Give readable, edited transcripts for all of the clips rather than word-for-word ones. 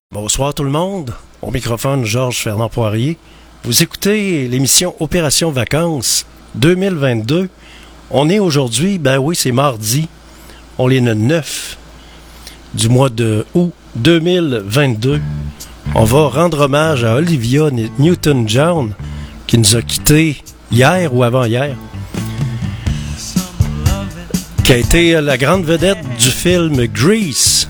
Bonsoir tout le monde. Au microphone, Georges Fernand Poirier. Vous écoutez l'émission Opération Vacances 2022. On est aujourd'hui, c'est mardi. On est le 9 du mois de août 2022. On va rendre hommage à Olivia Newton-John qui nous a quittés hier ou avant-hier. Qui a été la grande vedette du film Grease.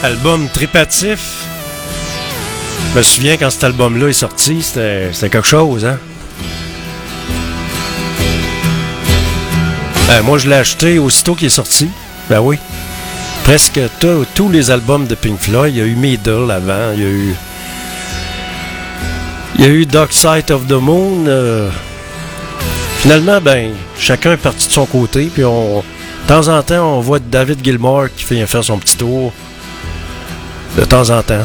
Album tripatif. Je me souviens quand cet album-là est sorti, c'était quelque chose, hein? Moi, je l'ai acheté aussitôt qu'il est sorti. Ben oui. Presque tous les albums de Pink Floyd. Il y a eu Middle avant. Il y a eu Dark Side of the Moon. Finalement, chacun est parti de son côté. Puis de temps en temps, on voit David Gilmour qui vient faire son petit tour. De temps en temps.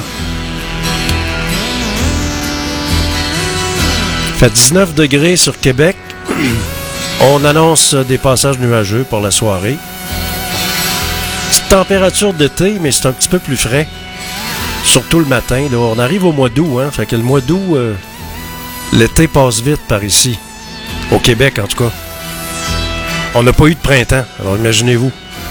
Il fait 19 degrés sur Québec. On annonce des passages nuageux pour la soirée. Petite température d'été, mais c'est un petit peu plus frais. Surtout le matin. Là. On arrive au mois d'août. Hein? Fait que le mois d'août, l'été passe vite par ici. Au Québec, en tout cas. On n'a pas eu de printemps. Alors imaginez-vous.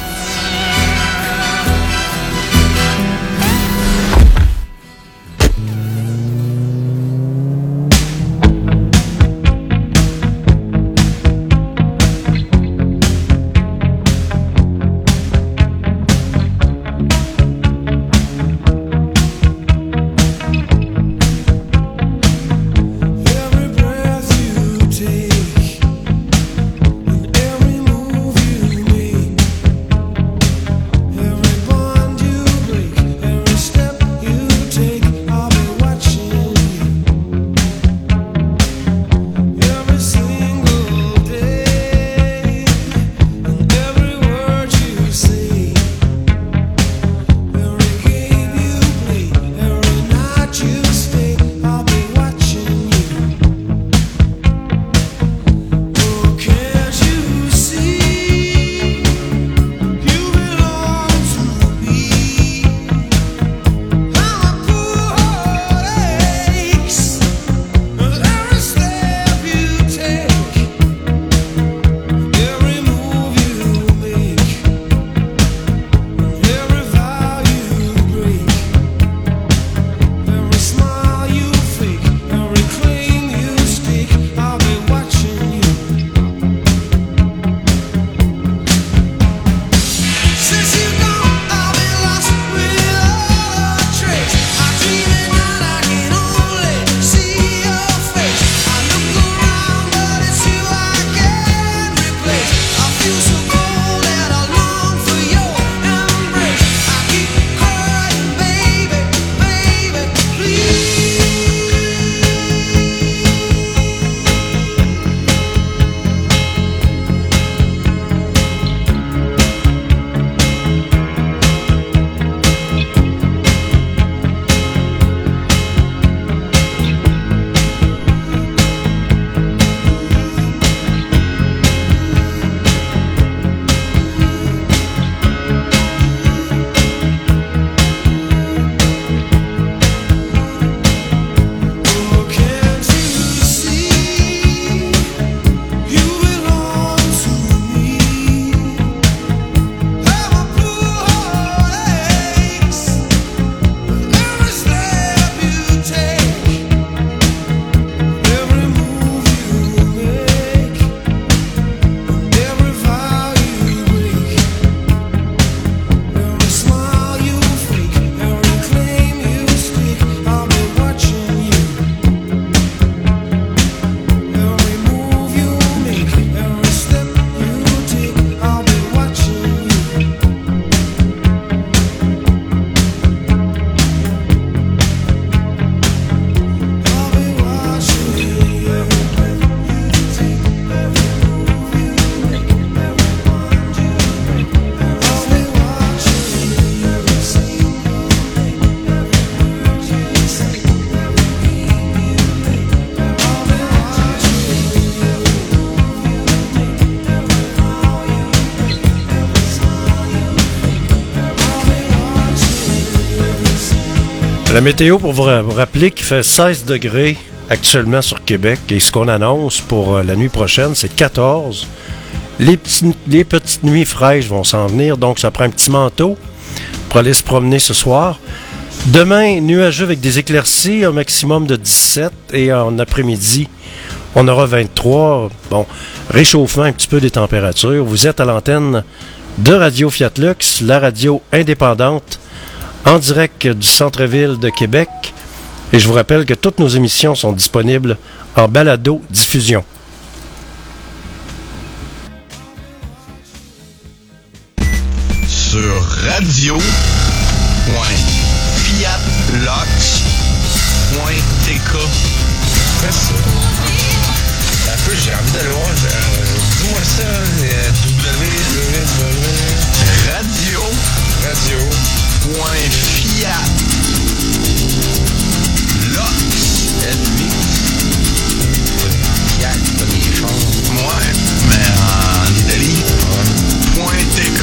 La météo, pour vous rappeler qu'il fait 16 degrés actuellement sur Québec et ce qu'on annonce pour la nuit prochaine, c'est 14. Les petites nuits fraîches vont s'en venir, donc ça prend un petit manteau pour aller se promener ce soir. Demain, nuageux avec des éclaircies, un maximum de 17 et en après-midi, on aura 23. Bon, réchauffement un petit peu des températures. Vous êtes à l'antenne de Radio Fiat Lux, la radio indépendante en direct du centre-ville de Québec. Et je vous rappelle que toutes nos émissions sont disponibles en balado-diffusion. Sur radio.fiatlox.tk. Fais ça. Un peu, j'ai envie d'aller voir. Dis-moi ça. Fiat, pas des chars. Ouais, mais en Italie. .tk.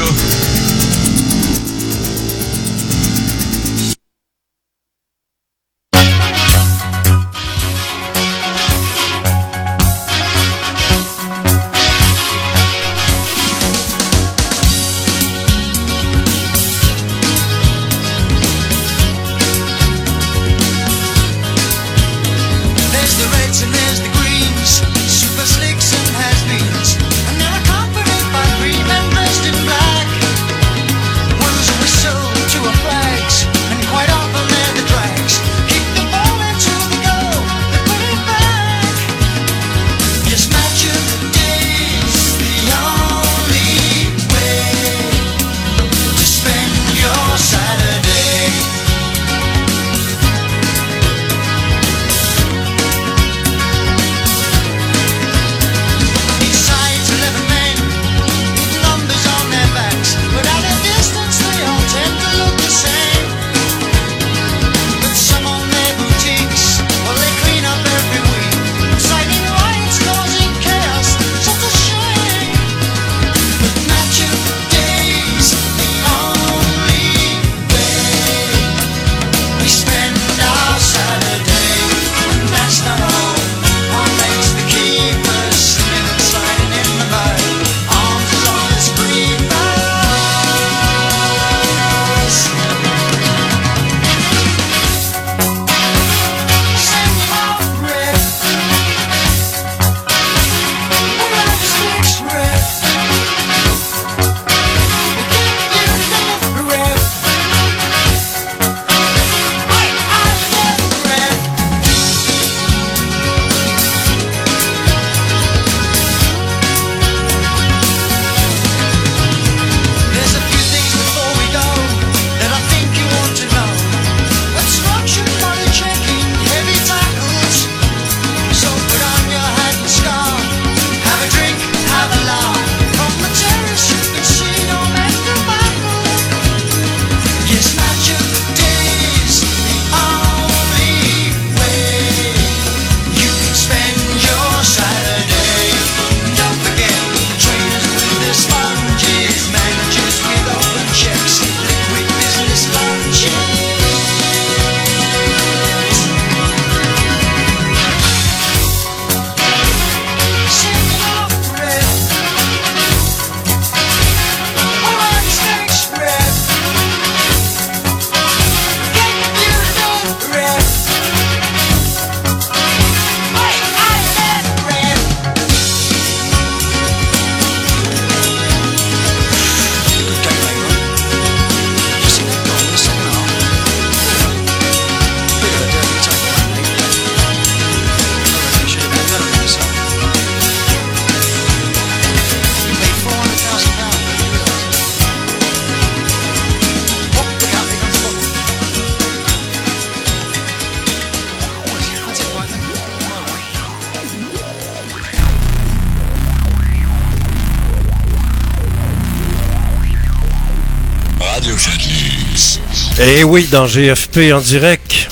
Et oui, dans GFP en direct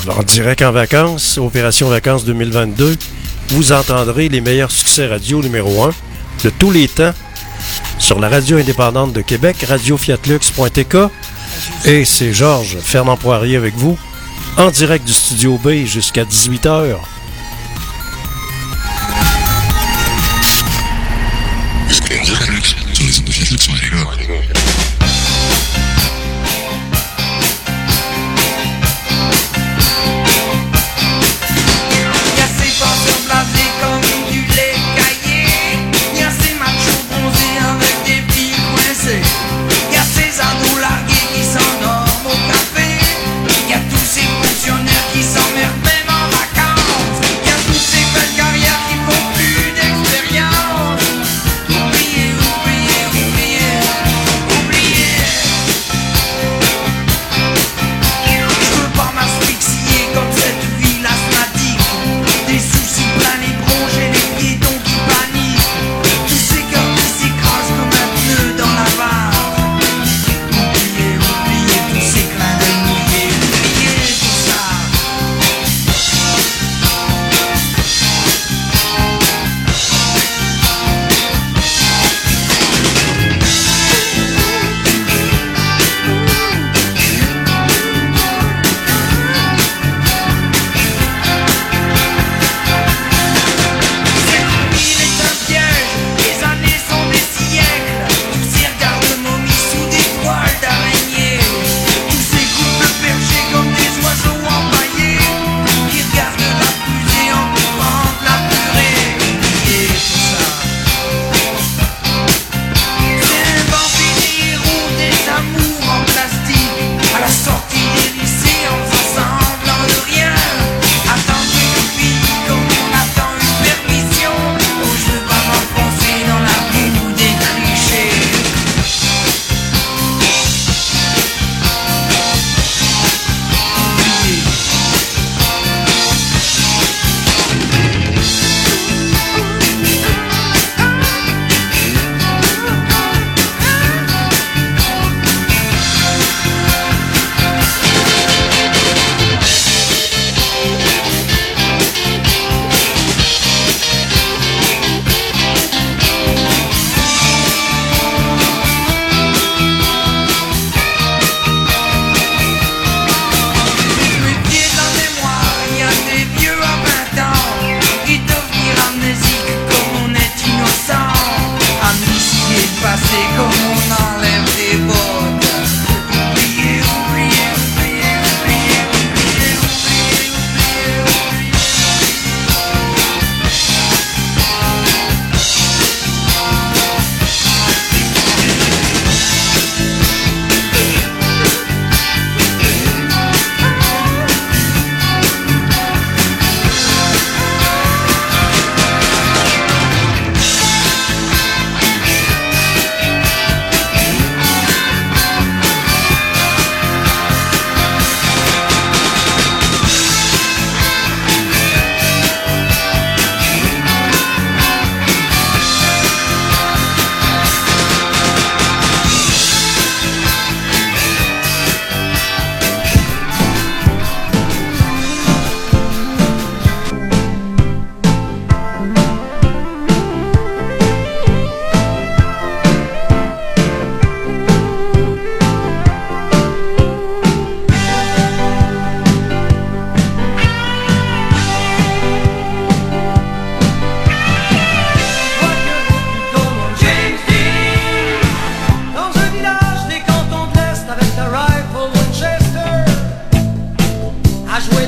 en vacances, Opération Vacances 2022, vous entendrez les meilleurs succès radio numéro 1 de tous les temps sur la radio indépendante de Québec, radiofiatlux.tk. Et c'est Georges Fernand Poirier avec vous, en direct du Studio B jusqu'à 18h. Y'a ces ados largués qui s'endorment au café.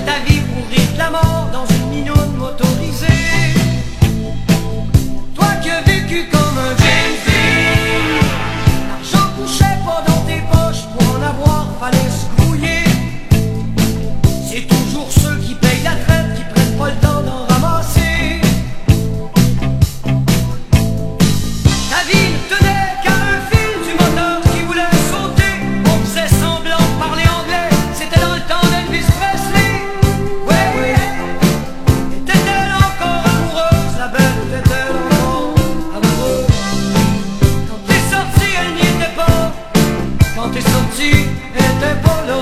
ta vie pour rire de la mort dans une minoune motorisée. Toi qui as vécu comme un James Dean, l'argent couchait pas dans tes poches, pour en avoir fallait se grouiller. C'est toujours ceux qui payent la traite qui prennent pas le temps d'en ramasser. Ta vie ne tenait qu'à un fil du moteur qui voulait sauter. On faisait semblant de parler anglais, c'était dans le temps d'Elvis Presley. Ouais, ouais. Était-elle encore amoureuse, la belle, était-elle encore amoureuse? Quand t'es sorti, elle n'y était pas. Quand t'es sorti, elle était pas là.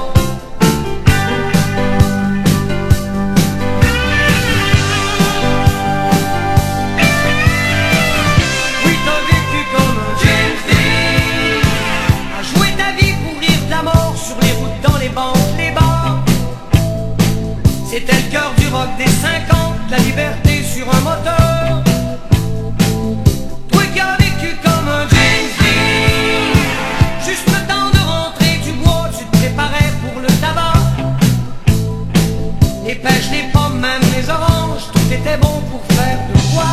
Oui, t'as vécu comme un James Dean, à jouer ta vie pour rire de la mort sur les routes, dans les banques, les bars. C'était le cœur du rock des 50, la liberté sur un moteur. Toi qui as vécu comme un James Dean, juste le temps de rentrer du bois, tu te préparais pour le tabac. Les pêches, les pommes, même les oranges, tout était bon pour faire de quoi.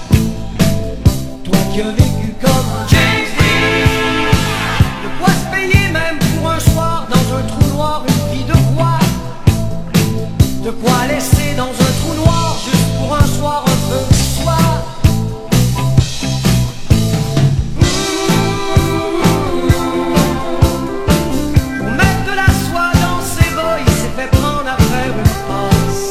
Toi qui as vécu comme un James Dean, de quoi se payer même pour un soir dans un trou noir une vie de roi. De quoi laisser dans un trou noir juste pour un soir un peu de soi. Pour mettre de la soie dans ses bas, il s'est fait prendre à faire une passe.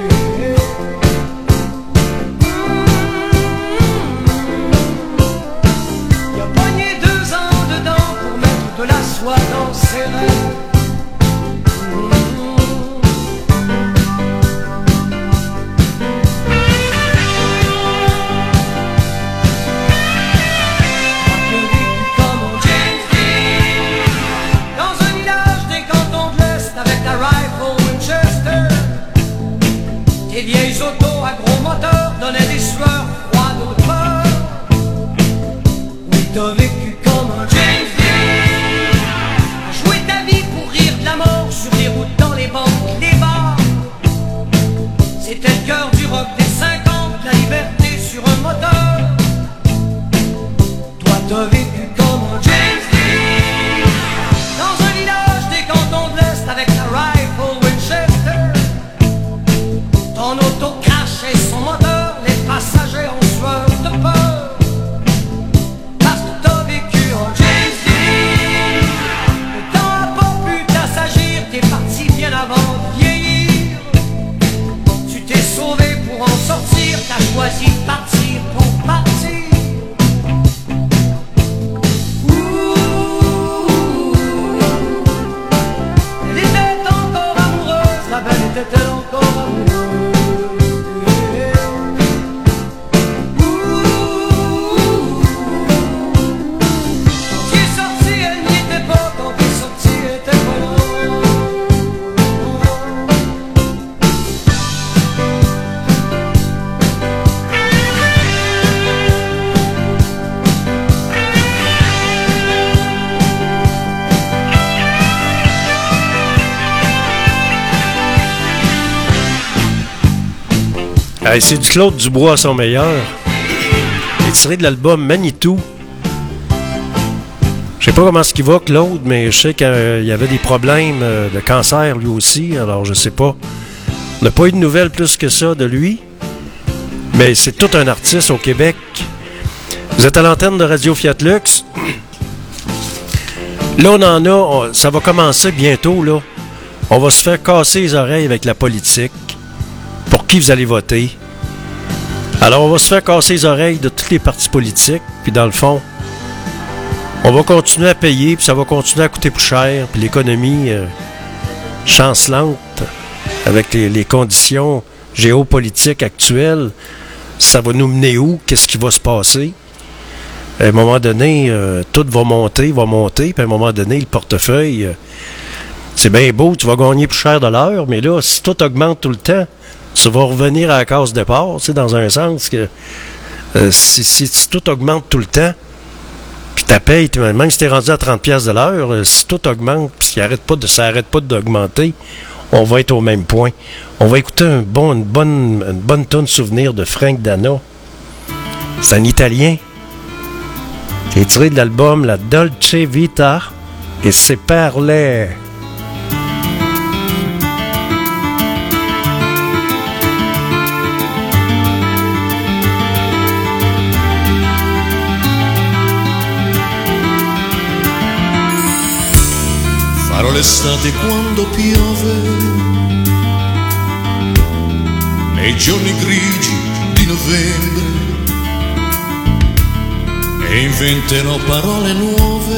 Il a pogné 2 ans dedans pour mettre de la soie dans ses rêves. Les vieilles autos à gros moteurs donnaient des sueurs froides de peur. Oui, t'as vécu comme un James Dean, à jouer ta vie pour rire de la mort sur les routes, dans les banques, les bars. C'était le cœur du rock des 50, la liberté sur un moteur. Toi, t'as vécu comme un James Dean, dans un village des cantons de l'Est avec la rifle Winchester. Ton auto crachait son moteur, les passagers ont sueur de peur. Parce que t'as vécu en James Dean, le temps a pas pu t'assagir, t'es parti bien avant de vieillir. Tu t'es sauvé pour en sortir, t'as choisi de partir pour partir. Elle était encore amoureuse, la belle était-elle encore amoureuse? Hey, c'est du Claude Dubois à son meilleur. Il est tiré de l'album Manitou. Je sais pas comment ce qu'il va, Claude, mais je sais qu'il y avait des problèmes de cancer lui aussi, alors je sais pas. On n'a pas eu de nouvelles plus que ça de lui, mais c'est tout un artiste au Québec. Vous êtes à l'antenne de Radio Fiat Lux. Là, on en a, ça va commencer bientôt, là. On va se faire casser les oreilles avec la politique. Pour qui vous allez voter. Alors, on va se faire casser les oreilles de tous les partis politiques, puis dans le fond, on va continuer à payer, puis ça va continuer à coûter plus cher, puis l'économie chancelante avec les conditions géopolitiques actuelles, ça va nous mener où? Qu'est-ce qui va se passer? À un moment donné, tout va monter, puis à un moment donné, le portefeuille, c'est bien beau, tu vas gagner plus cher de l'heure, mais là, si tout augmente tout le temps, tu vas revenir à la case départ, tu sais, dans un sens que si tout augmente tout le temps, puis ta paye, même si tu es rendu à 30$ de l'heure, si tout augmente, puis ça n'arrête pas d'augmenter, on va être au même point. On va écouter une bonne tonne souvenir de Frank Dana. C'est un Italien qui est tiré de l'album La Dolce Vita et c'est parlé. Farò l'estate quando piove, nei giorni grigi di novembre, e inventerò parole nuove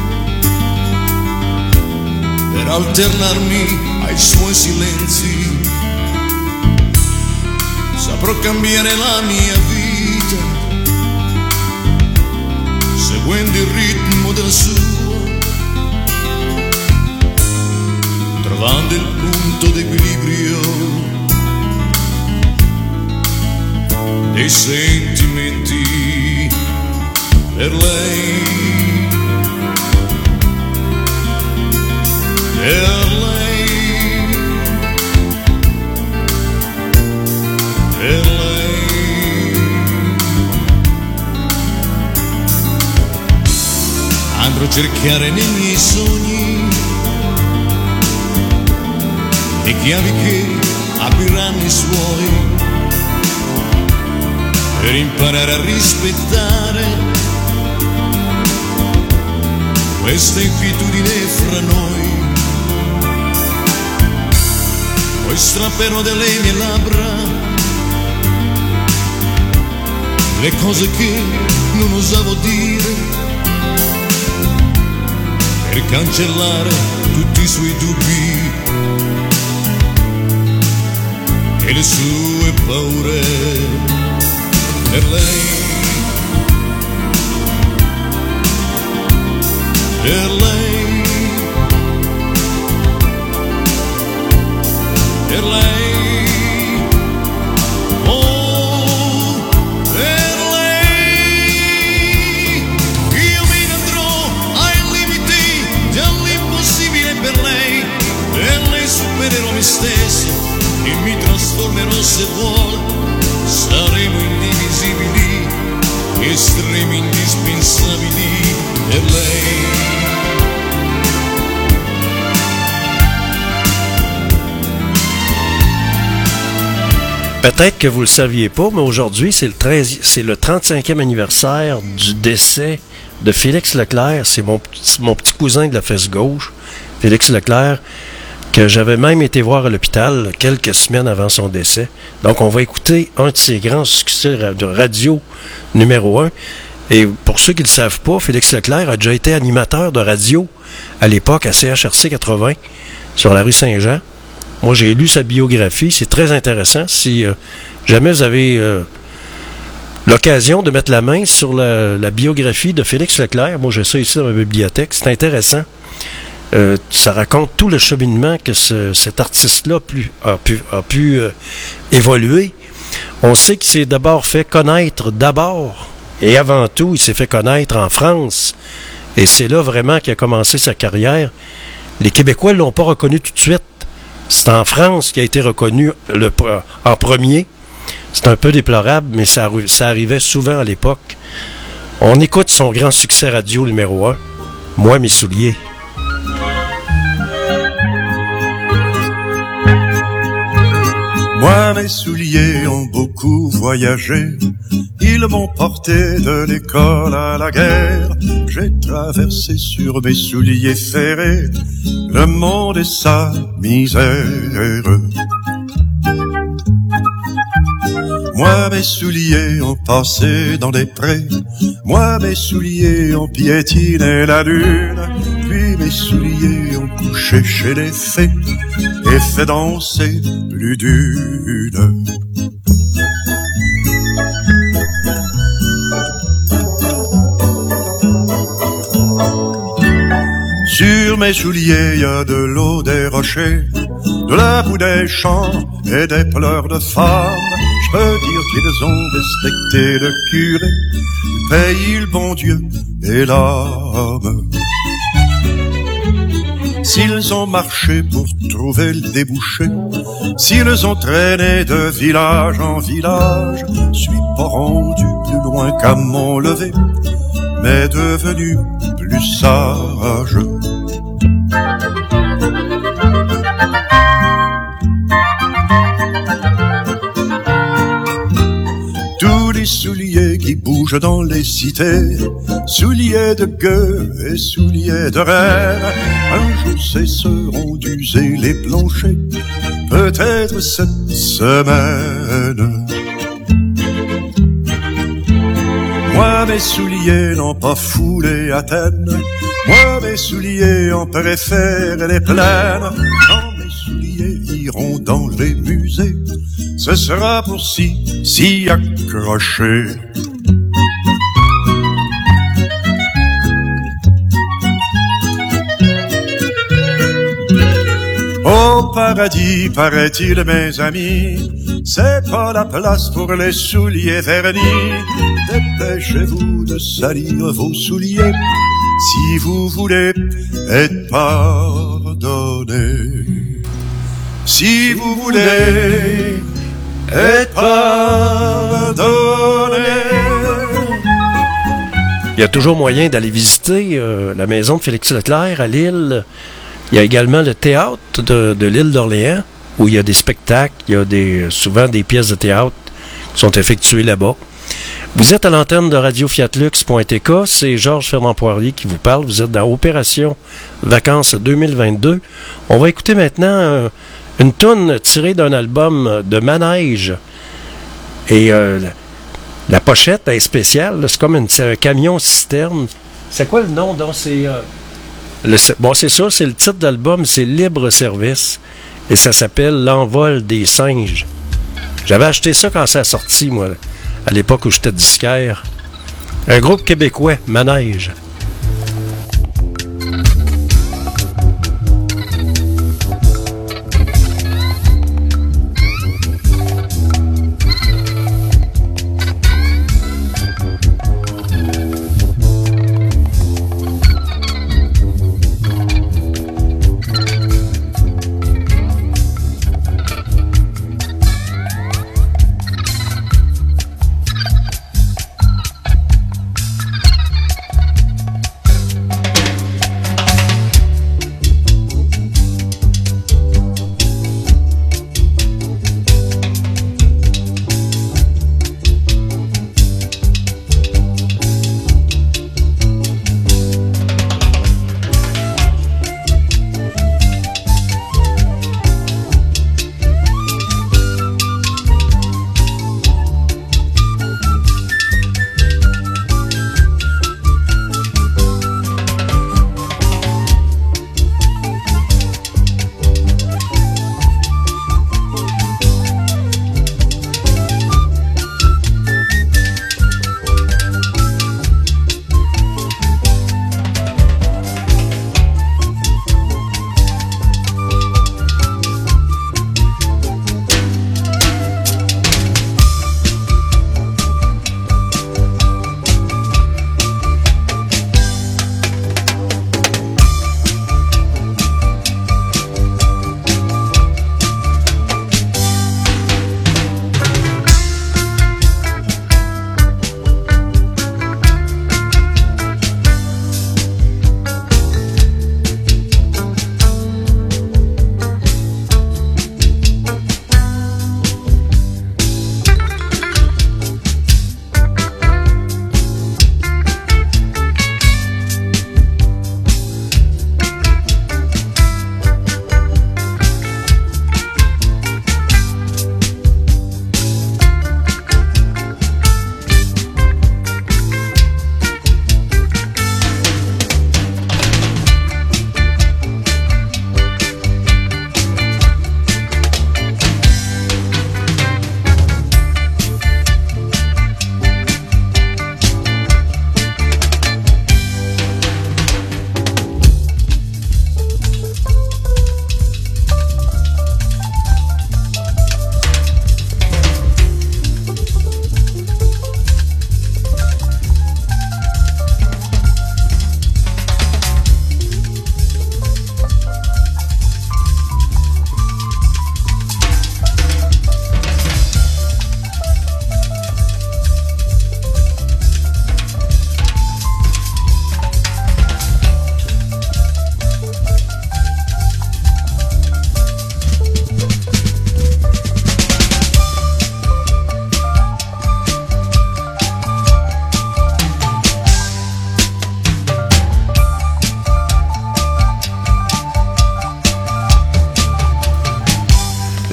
per alternarmi ai suoi silenzi. Saprò cambiare la mia vita seguendo il ritmo del suo, trovando il punto d'equilibrio dei sentimenti per lei, per lei, per lei. Andrò a cercare nei miei sogni le chiavi che apriranno i suoi per imparare a rispettare questa inquietudine fra noi. Poi strapperò dalle mie labbra le cose che non osavo dire per cancellare tutti i suoi dubbi e le sue paure. Per lei, per lei, per lei, oh, per lei. Io mi andrò ai limiti dell'impossibile per lei supererò me stesso e mi trasformerò se vuole. Saremo indivisibili, estremi indispensabili per lei. Peut-être que vous le saviez pas, mais aujourd'hui, c'est le 35e anniversaire du décès de Félix Leclerc. C'est mon petit cousin de la fesse gauche, Félix Leclerc, que j'avais même été voir à l'hôpital quelques semaines avant son décès. Donc, on va écouter un de ses grands succès de radio numéro 1. Et pour ceux qui ne le savent pas, Félix Leclerc a déjà été animateur de radio à l'époque à CHRC 80 sur la rue Saint-Jean. Moi, j'ai lu sa biographie. C'est très intéressant. Si jamais vous avez l'occasion de mettre la main sur la biographie de Félix Leclerc, moi, j'ai ça ici dans ma bibliothèque. C'est intéressant. Ça raconte tout le cheminement que cet artiste-là a pu évoluer. On sait qu'il s'est d'abord fait connaître et avant tout, il s'est fait connaître en France. Et c'est là vraiment qu'il a commencé sa carrière. Les Québécois ne l'ont pas reconnu tout de suite. C'est en France qu'il a été reconnu en premier. C'est un peu déplorable, mais ça arrivait souvent à l'époque. On écoute son grand succès radio numéro 1, « Moi, mes souliers ». Moi, mes souliers ont beaucoup voyagé. Ils m'ont porté de l'école à la guerre. J'ai traversé sur mes souliers ferrés le monde et sa misère. Moi, mes souliers ont passé dans des prés. Moi, mes souliers ont piétiné la lune. Puis mes souliers ont couché chez les fées et fait danser plus d'une. Sur mes souliers, il y a de l'eau des rochers, de la boue des champs et des pleurs de femmes. Je peux dire qu'ils ont respecté le curé, le pays, le bon Dieu et l'âme. s'ils ont marché pour trouver le débouché, s'ils ont traîné de village en village, suis pas rendu plus loin qu'à mon lever, mais devenu plus sage. Tous les souliers qui bougent dans les cités, souliers de gueux et souliers de reine, un jour cesseront d'user les planchers, peut-être cette semaine. Moi mes souliers n'ont pas foulé Athènes, moi mes souliers en préfèrent les plaines, quand mes souliers iront dans les musées, ce sera pour s'y accrocher. Au paradis, paraît-il, mes amis, c'est pas la place pour les souliers vernis. Dépêchez-vous de salir vos souliers si vous voulez être pardonné. Si vous voulez être pardonné. Il y a toujours moyen d'aller visiter la maison de Félix Leclerc à Lille. Il y a également le théâtre de l'île d'Orléans, où il y a des spectacles, il y a souvent des pièces de théâtre qui sont effectuées là-bas. Vous êtes à l'antenne de Radio-Fiat-Lux.tk, c'est Georges Fernand Poirier qui vous parle. Vous êtes dans Opération Vacances 2022. On va écouter maintenant une toune tirée d'un album de Manège. Et la pochette est spéciale, c'est comme un camion-citerne. C'est quoi le nom? Donc, bon, c'est ça, c'est le titre d'album, c'est Libre Service. Et ça s'appelle L'envol des singes. J'avais acheté ça quand ça a sorti, moi, à l'époque où j'étais disquaire. Un groupe québécois, Manège.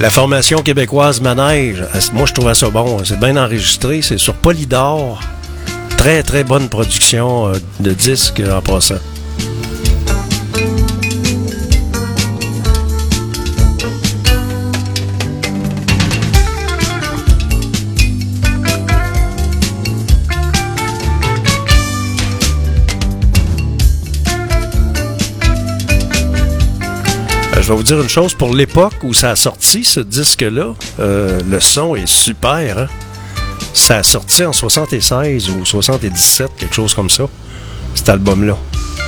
La formation québécoise Manège, moi je trouvais ça bon. C'est bien enregistré, c'est sur Polydor. Très très bonne production de disques en passant. Je vais vous dire une chose, pour l'époque où ça a sorti, ce disque-là, le son est super. Hein? Ça a sorti en 76 ou 77, quelque chose comme ça, cet album-là.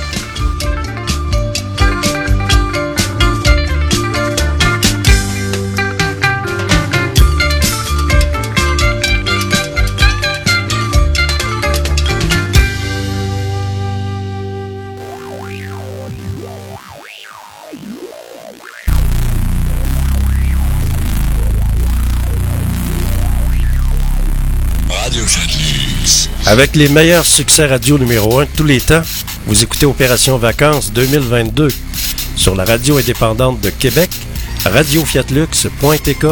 Avec les meilleurs succès radio numéro 1 de tous les temps, vous écoutez Opération Vacances 2022 sur la radio indépendante de Québec, radiofiatlux.tk.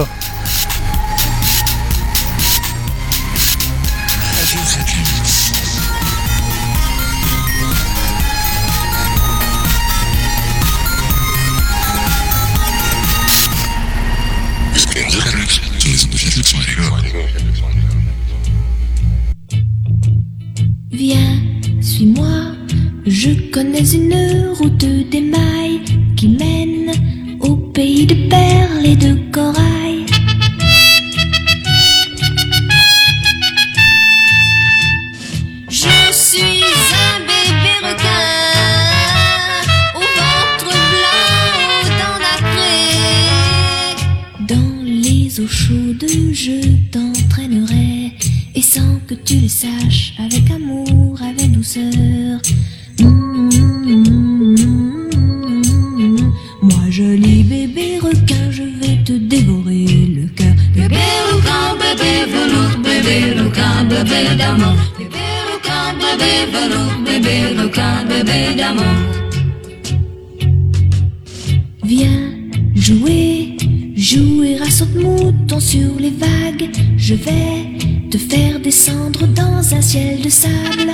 Viens, suis-moi, je connais une route d'émail qui mène au pays de perles et de corail. Je suis un bébé requin au ventre blanc, aux dents nacrées. Dans les eaux chaudes, je t'entraînerai. Et sans que tu le saches, avec amour, avec douceur. Moi joli bébé requin, je vais te dévorer le cœur. Bébé requin, bébé velours, bébé requin, bébé d'amour. Bébé requin, bébé velours, bébé requin, bébé d'amour. Viens jouer, jouer à saute-mouton sur les vagues. Je vais te faire descendre dans un ciel de sable.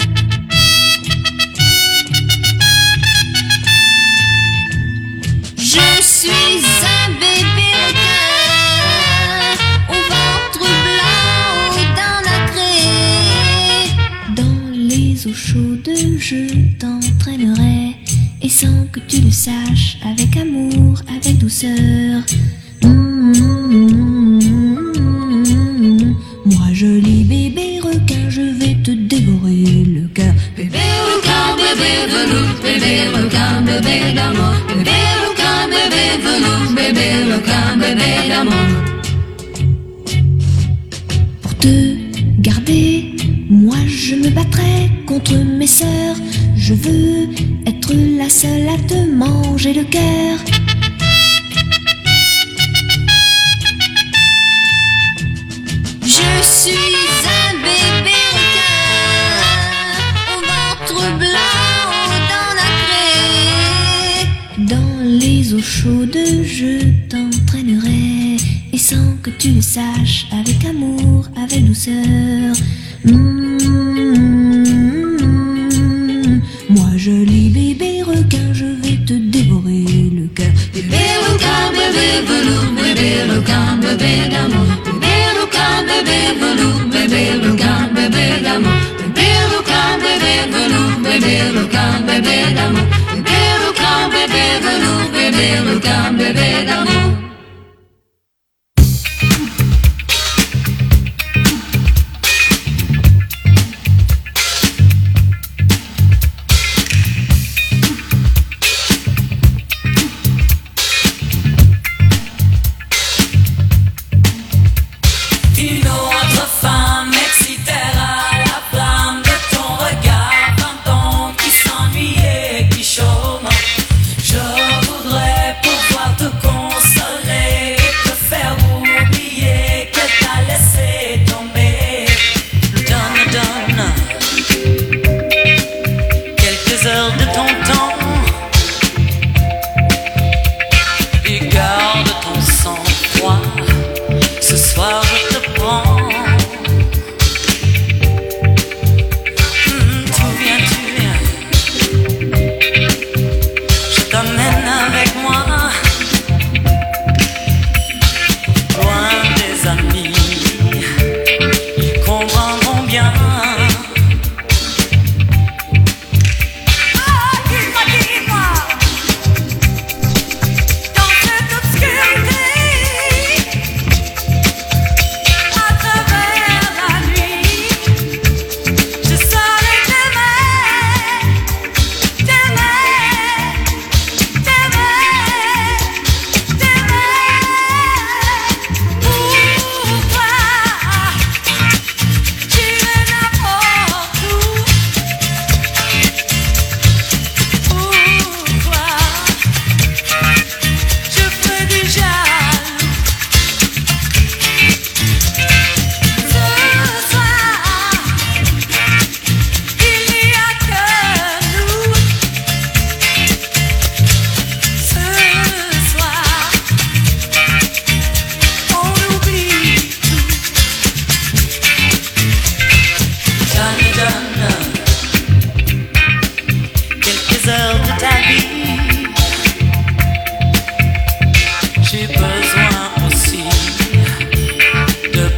Je suis un bébé requin au ventre blanc, aux dents nacrées. Dans les eaux chaudes, je t'entraînerai. Et sans que tu le saches, avec amour, avec douceur. Moi joli bébé requin, je vais te dévorer le cœur. Bébé requin, bébé velours, bébé requin, bébé d'amour. Bébé requin, bébé velours, bébé requin, bébé d'amour. Pour te garder, moi je me battrai contre mes sœurs. Je veux être la seule à te manger le cœur. Je suis un bébé requin au ventre blanc, aux dents nacrées. Dans les eaux chaudes, je t'entraînerai. Et sans que tu le saches, avec amour, avec douceur. Moi joli bébé requin, je vais te dévorer le cœur. Bébé requin, bébé velours, bébé requin, bébé d'amour. Bébé requin, bébé velours, bébé requin, bébé d'amour. Bébé requin, bébé velours, bébé requin, bébé d'amour. Bébé requin, bébé velours, bébé requin, bébé d'amour. Je voudrais pouvoir te consacrer.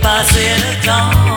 passer le temps.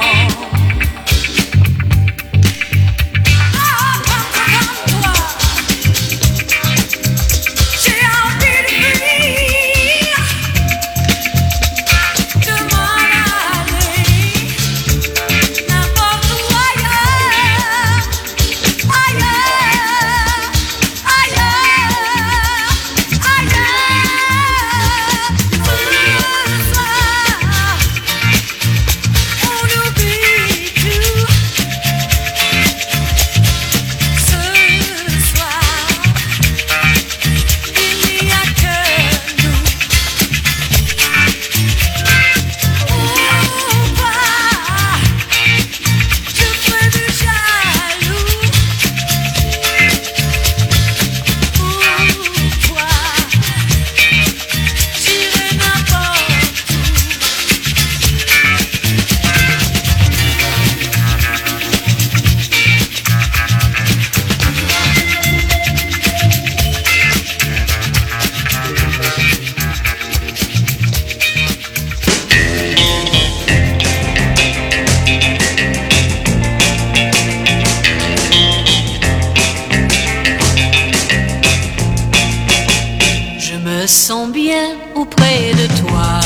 Sens bien auprès de toi.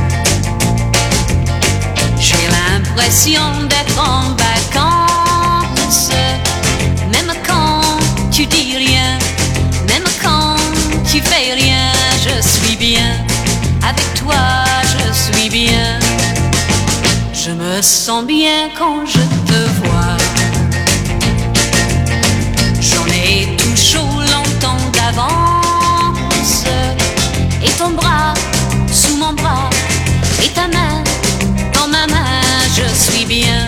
J'ai l'impression d'être en vacances. Même quand tu dis rien, même quand tu fais rien, je suis bien. Avec toi, je suis bien. Je me sens bien quand je te vois. J'en ai tout chaud longtemps d'avance. Et ton bras sous mon bras, et ta main dans ma main, je suis bien.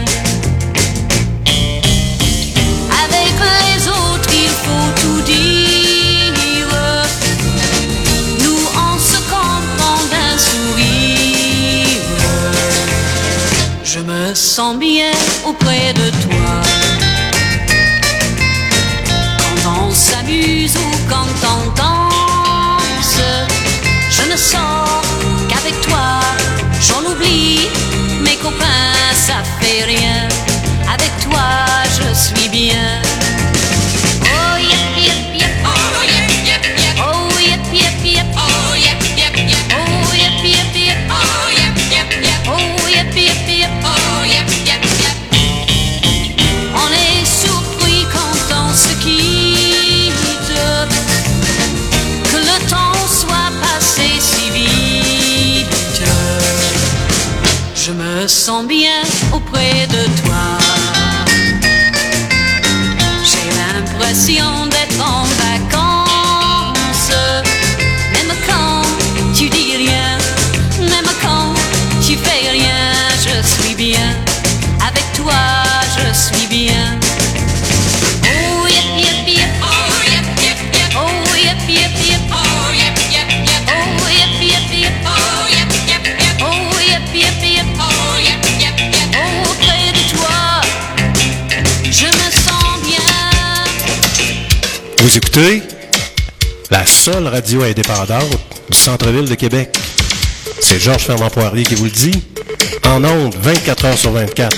Avec les autres, il faut tout dire. Nous, on se comprend d'un sourire. Je me sens bien auprès de toi. Quand on s'amuse ou quand on danse, je ne sors qu'avec toi, j'en oublie mes copains, ça fait rien. Avec toi, je suis bien. Oh yep yep yep, oh yep yep yep, oh yep yep yep, oh yep yep yep, oh yep yep yep, oh yep yep yep, oh yep yep yep, oh yep yep yep. On est surpris quand on se quitte, que le temps soit passé si vite. Je me sens bien auprès de toi. J'ai l'impression d'être en vacances. Même quand tu dis rien, même quand tu fais rien, je suis bien. Avec toi, je suis bien. Oh yep yep yep, oh yep yep yep, oh yep yep yep, oh yep yep yep, oh yep yep yep, oh yep yep yep, oh yep yep yep, oh yep yep yep. Oh, auprès de toi, je me sens bien. Vous écoutez la seule radio indépendante du centre-ville de Québec. C'est Georges Fernand Poirier qui vous le dit. En ondes, 24 heures sur 24.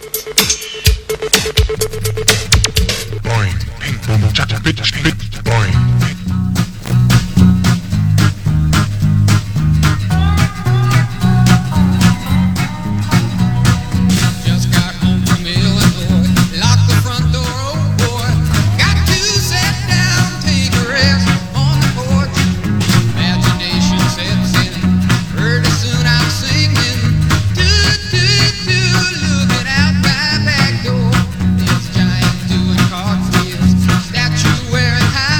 Just got home from Illinois, locked the front door, oh boy. Got to sit down, take a rest on the porch. Imagination sets in, pretty soon I'm singing. Do, do, do, looking out my back door. This giant doing cartwheels, statue wearing high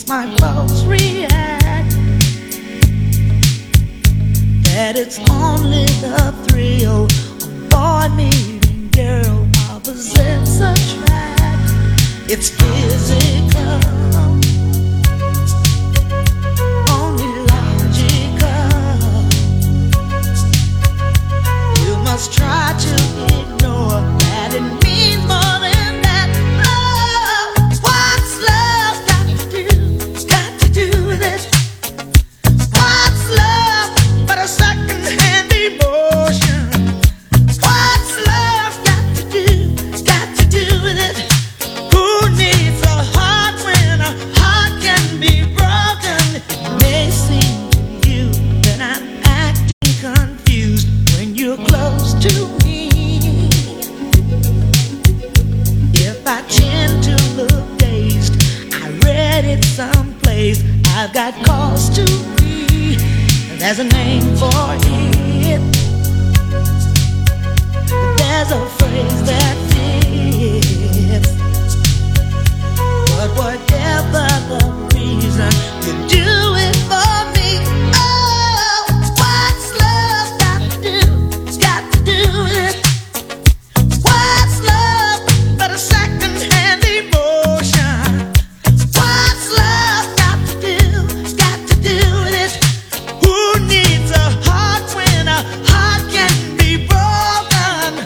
my clothes react. That it's only the thrill of boy meeting girl opposites attract. It's physical, only logical. You must try to ignore that it means more than that. Oh, what's love got to do with it? What's love but a second-hand emotion? What's love got to do with it? Who needs a heart when a heart can be broken? It may seem to you that I'm acting confused when you're close to me. If I tend to look dazed, I read it someplace. I've got cause to be. There's a name for it. There's a phrase that fits. But whatever the reason, you do it for me. Oh, what's love got to do with it? What's love but a second-hand emotion? What's love got to do with it? Who needs a heart when a heart can be broken?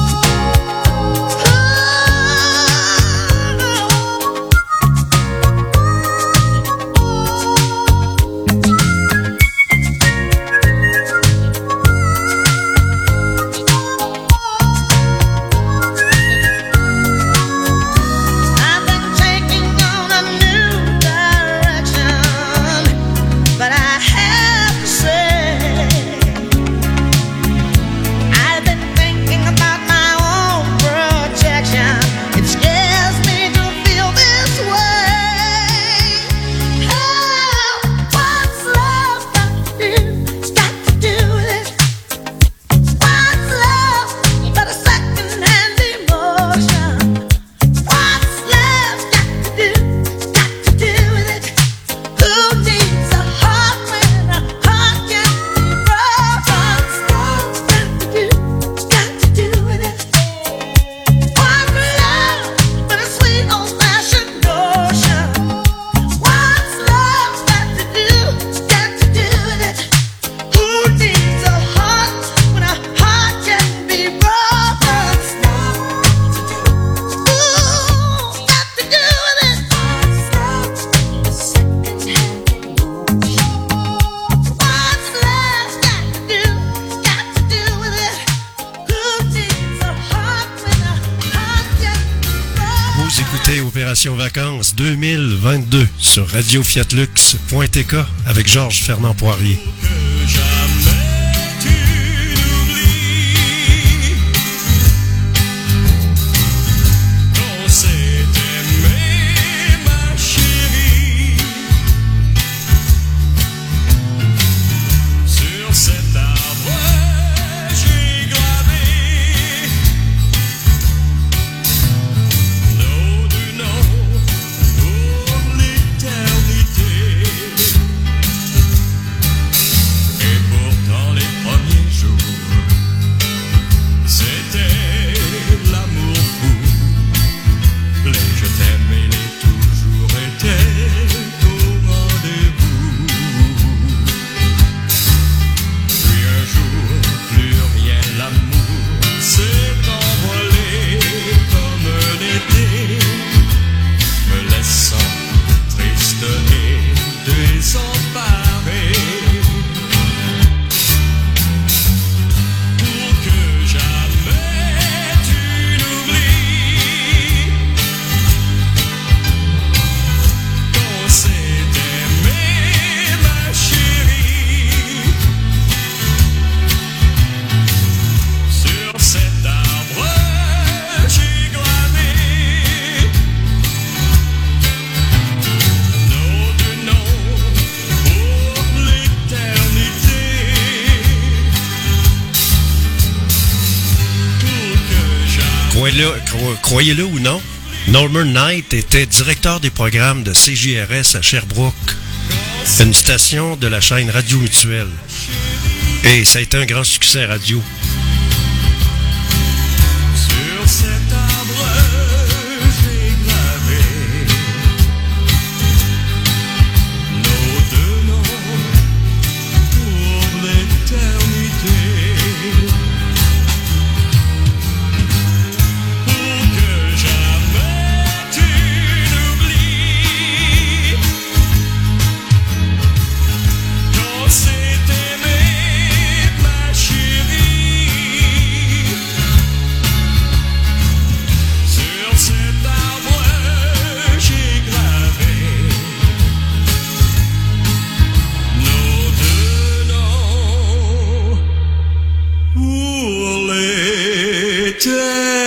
I've been taking on a new direction, but I have to say, I've been thinking about my own protection. It scares me to feel this way. Oh, what's love got to do with it? What's love but a second-hand emotion? What's love got to do with it? Who needs a heart when a heart can be broken? What's love got to do with it? What's love but a sweet old-fashioned notion? What's love got to do with it? Who needs a heart when a heart can be broken? Ooh, got to do with it. What's love but a second-hand emotion? What's love got to do with it? Who needs a heart when a heart can be broken? Vous écoutez Opération Vacances 2022 sur radiofiatlux.tk avec Georges Fernand Poirier. Jamais tu n'oublies qu'on s'est aimé, ma chérie. Sur cet arbre, j'ai gravé nos deux noms pour l'éternité. Et pourtant les premiers jours, c'était l'amour fou. Les je t'aime et les toujours étaient au rendez-vous. Puis un jour, plus rien, l'amour s'est envolé comme un été, me laissant triste et désemparé. Pour que jamais tu n'oublies qu'on s'est aimé, ma chérie. Sur cet arbre, j'ai gravé nos deux noms pour l'éternité. Pour que jamais Croyez-le ou non, Norman Knight était directeur des programmes de CJRS à Sherbrooke, une station de la chaîne Radio Mutuelle. Et ça a été un grand succès radio. Sur cet arbre, j'ai gravé nos deux noms pour l'éternité. Pour que jamais tu n'oublies qu'on s'est aimé, ma chérie. Sur cet arbre, j'ai gravé nos deux noms pour l'éternité.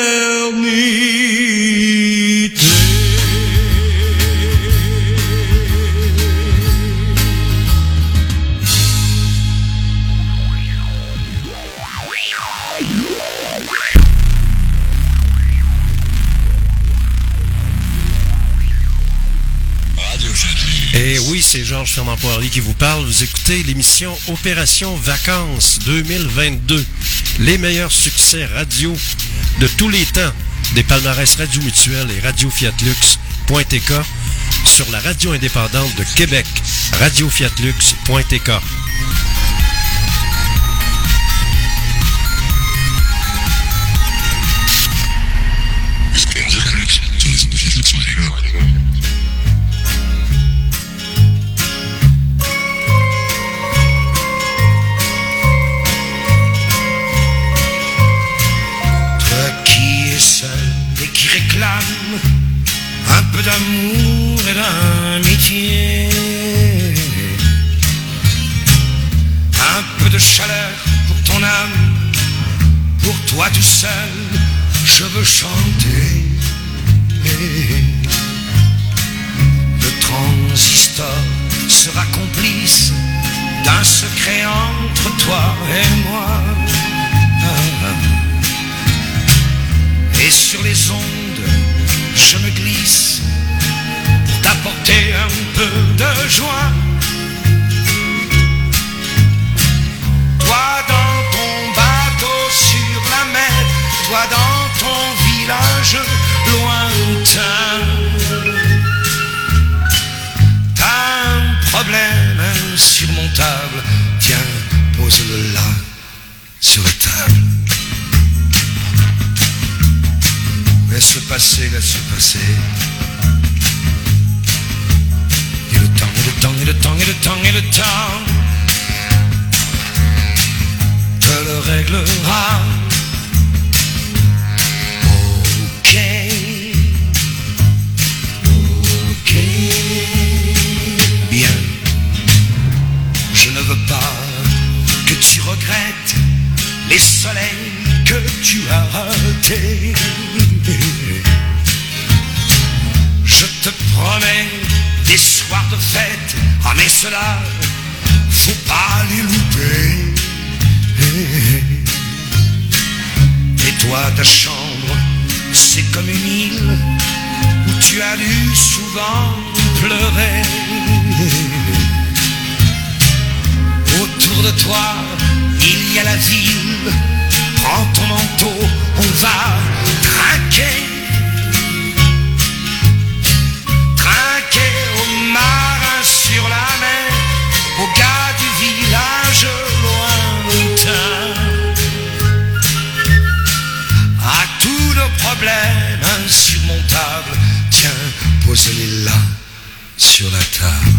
Et oui, c'est Georges Fernand Poirier qui vous parle. Vous écoutez l'émission Opération Vacances 2022. Les meilleurs succès radio de tous les temps des palmarès Radio Mutuelle et Radio Fiat Lux.tk sur la radio indépendante de Québec, radiofiatlux.tk. Toi qui es seul et qui réclame un peu d'amour et d'amitié, un peu de chaleur pour ton âme, pour toi tout seul, je veux chanter. Le transistor sera complice d'un secret entre toi et moi. Et sur les ondes, je me glisse pour t'apporter un peu de joie. Toi dans ton bateau sur la mer, toi dans ton village lointain, t'as un problème insurmontable, tiens, pose-le là, sur la table. Laisse passer, laisse passer. Et le temps, et le temps, et le temps, et le temps, et le temps te le réglera. Ok, ok, bien. Je ne veux pas que tu regrettes les soleils que tu as ratés. Je te promets des soirs de fête, ah mais cela, faut pas les louper. Et toi, ta chambre, c'est comme une île où tu as dû souvent pleurer. Autour de toi, il y a la ville. Prends ton manteau, on va trinquer. Trinquer aux marins sur la mer, aux gars du village lointain. À tous nos problèmes insurmontables, tiens, pose-les là, sur la table.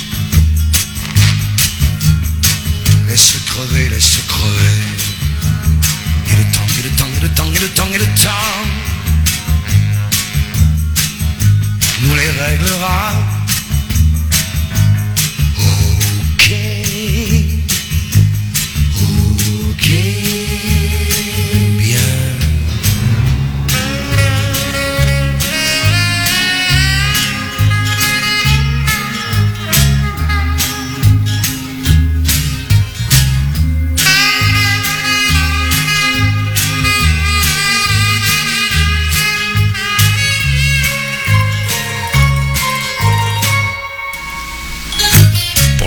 Laisse crever, laisse crever. Et le temps, et le temps, et le temps, et le temps, et le temps nous les réglera. Ok, ok, bien.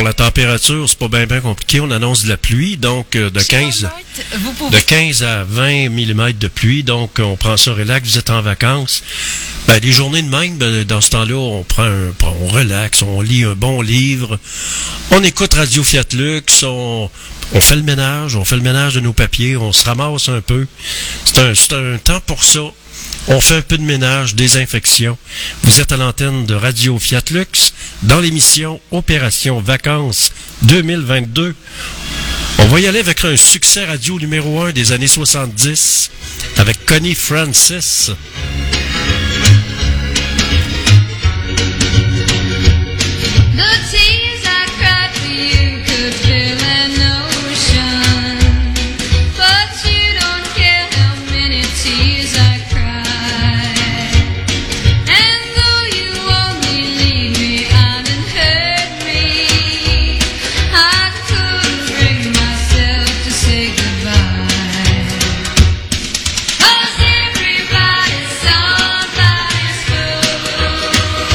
la température, c'est pas bien compliqué. On annonce de la pluie, donc de 15 à 20 mm de pluie. Donc, on prend ça relax. Vous êtes en vacances. Ben, les journées de même, ben, dans ce temps-là, on relaxe, on lit un bon livre, on écoute Radio Fiat Lux, on fait le ménage, de nos papiers, on se ramasse un peu. C'est un temps pour ça. On fait un peu de ménage, désinfection. Vous êtes à l'antenne de Radio Fiat Lux dans l'émission Opération Vacances 2022. On va y aller avec un succès radio numéro 1 des années 70 avec Connie Francis. The tears I cried for you could fill an ocean, but you don't care how many tears I cried. And though you only leave me on and hurt me, I couldn't bring myself to say goodbye. 'Cause everybody's somebody's fool.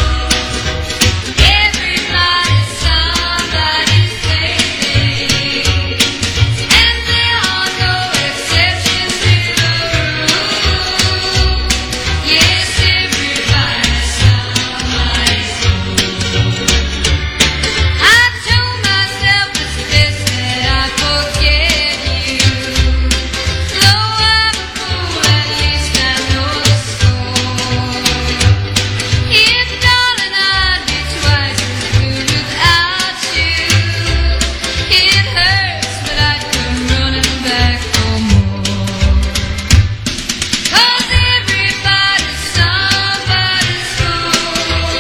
Everybody's somebody's baby, and there are no exceptions to the rule. Yes, everybody's somebody's fool. I told myself it's best that I forget you. Though I'm a fool, at least I know the score. If, darling, I'd be twice as good without you. It hurts, but I'd come running back for more. 'Cause everybody's somebody's fool.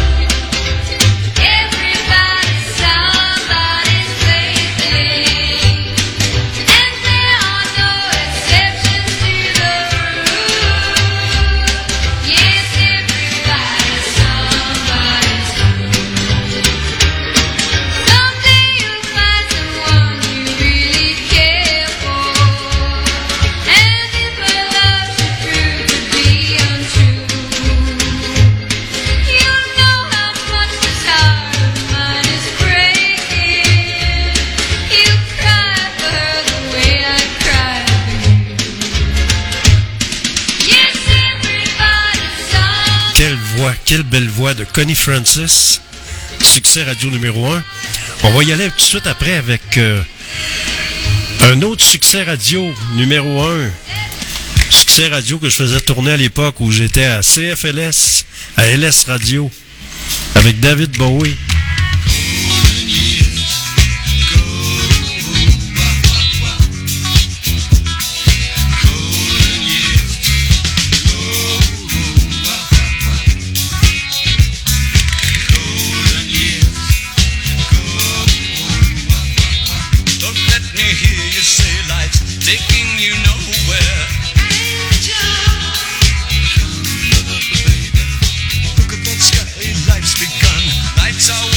Everybody's somebody's baby, and there are no exceptions to the rule. Yes, everybody's somebody's fool. Someday you'll find someone you really care for, and if her love should prove to be untrue, you'll know how much this heart of mine is breaking. You'll cry for her the way I cried for you. Yes, everybody's somebody's. Quelle belle voix de Connie Francis. Succès radio numéro 1. On va y aller tout de suite après avec un autre succès radio numéro 1. Succès radio que je faisais tourner à l'époque où j'étais à CFLS, à LS Radio, avec David Bowie. Don't let me hear you say life's taking you nowhere. Look at that sky, life's begun. Lights are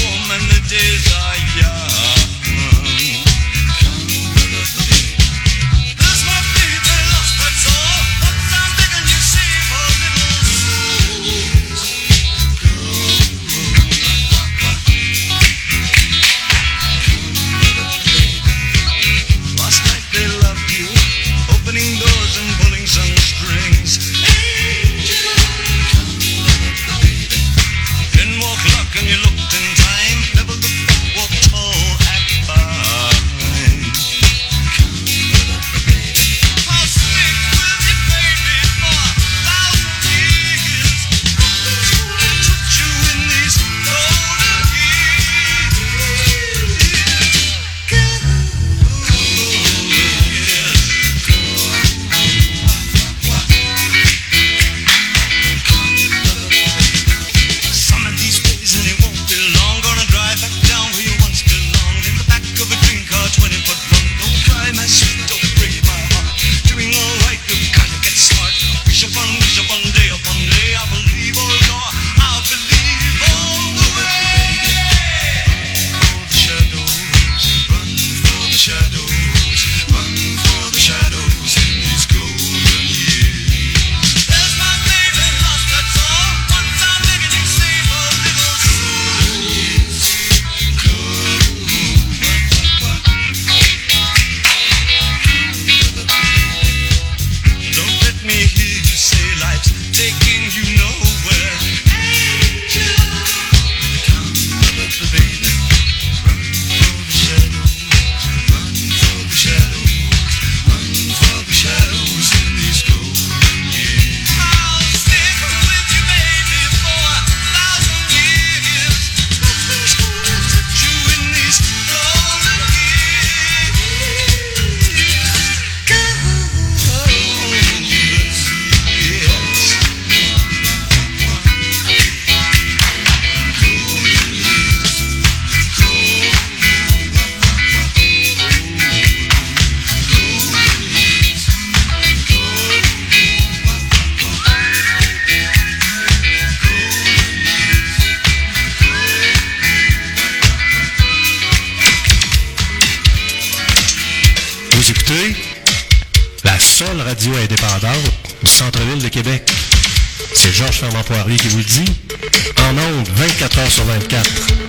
radio indépendante du centre-ville de Québec. C'est Georges Fernand Poirier qui vous le dit. En ondes, 24 heures sur 24.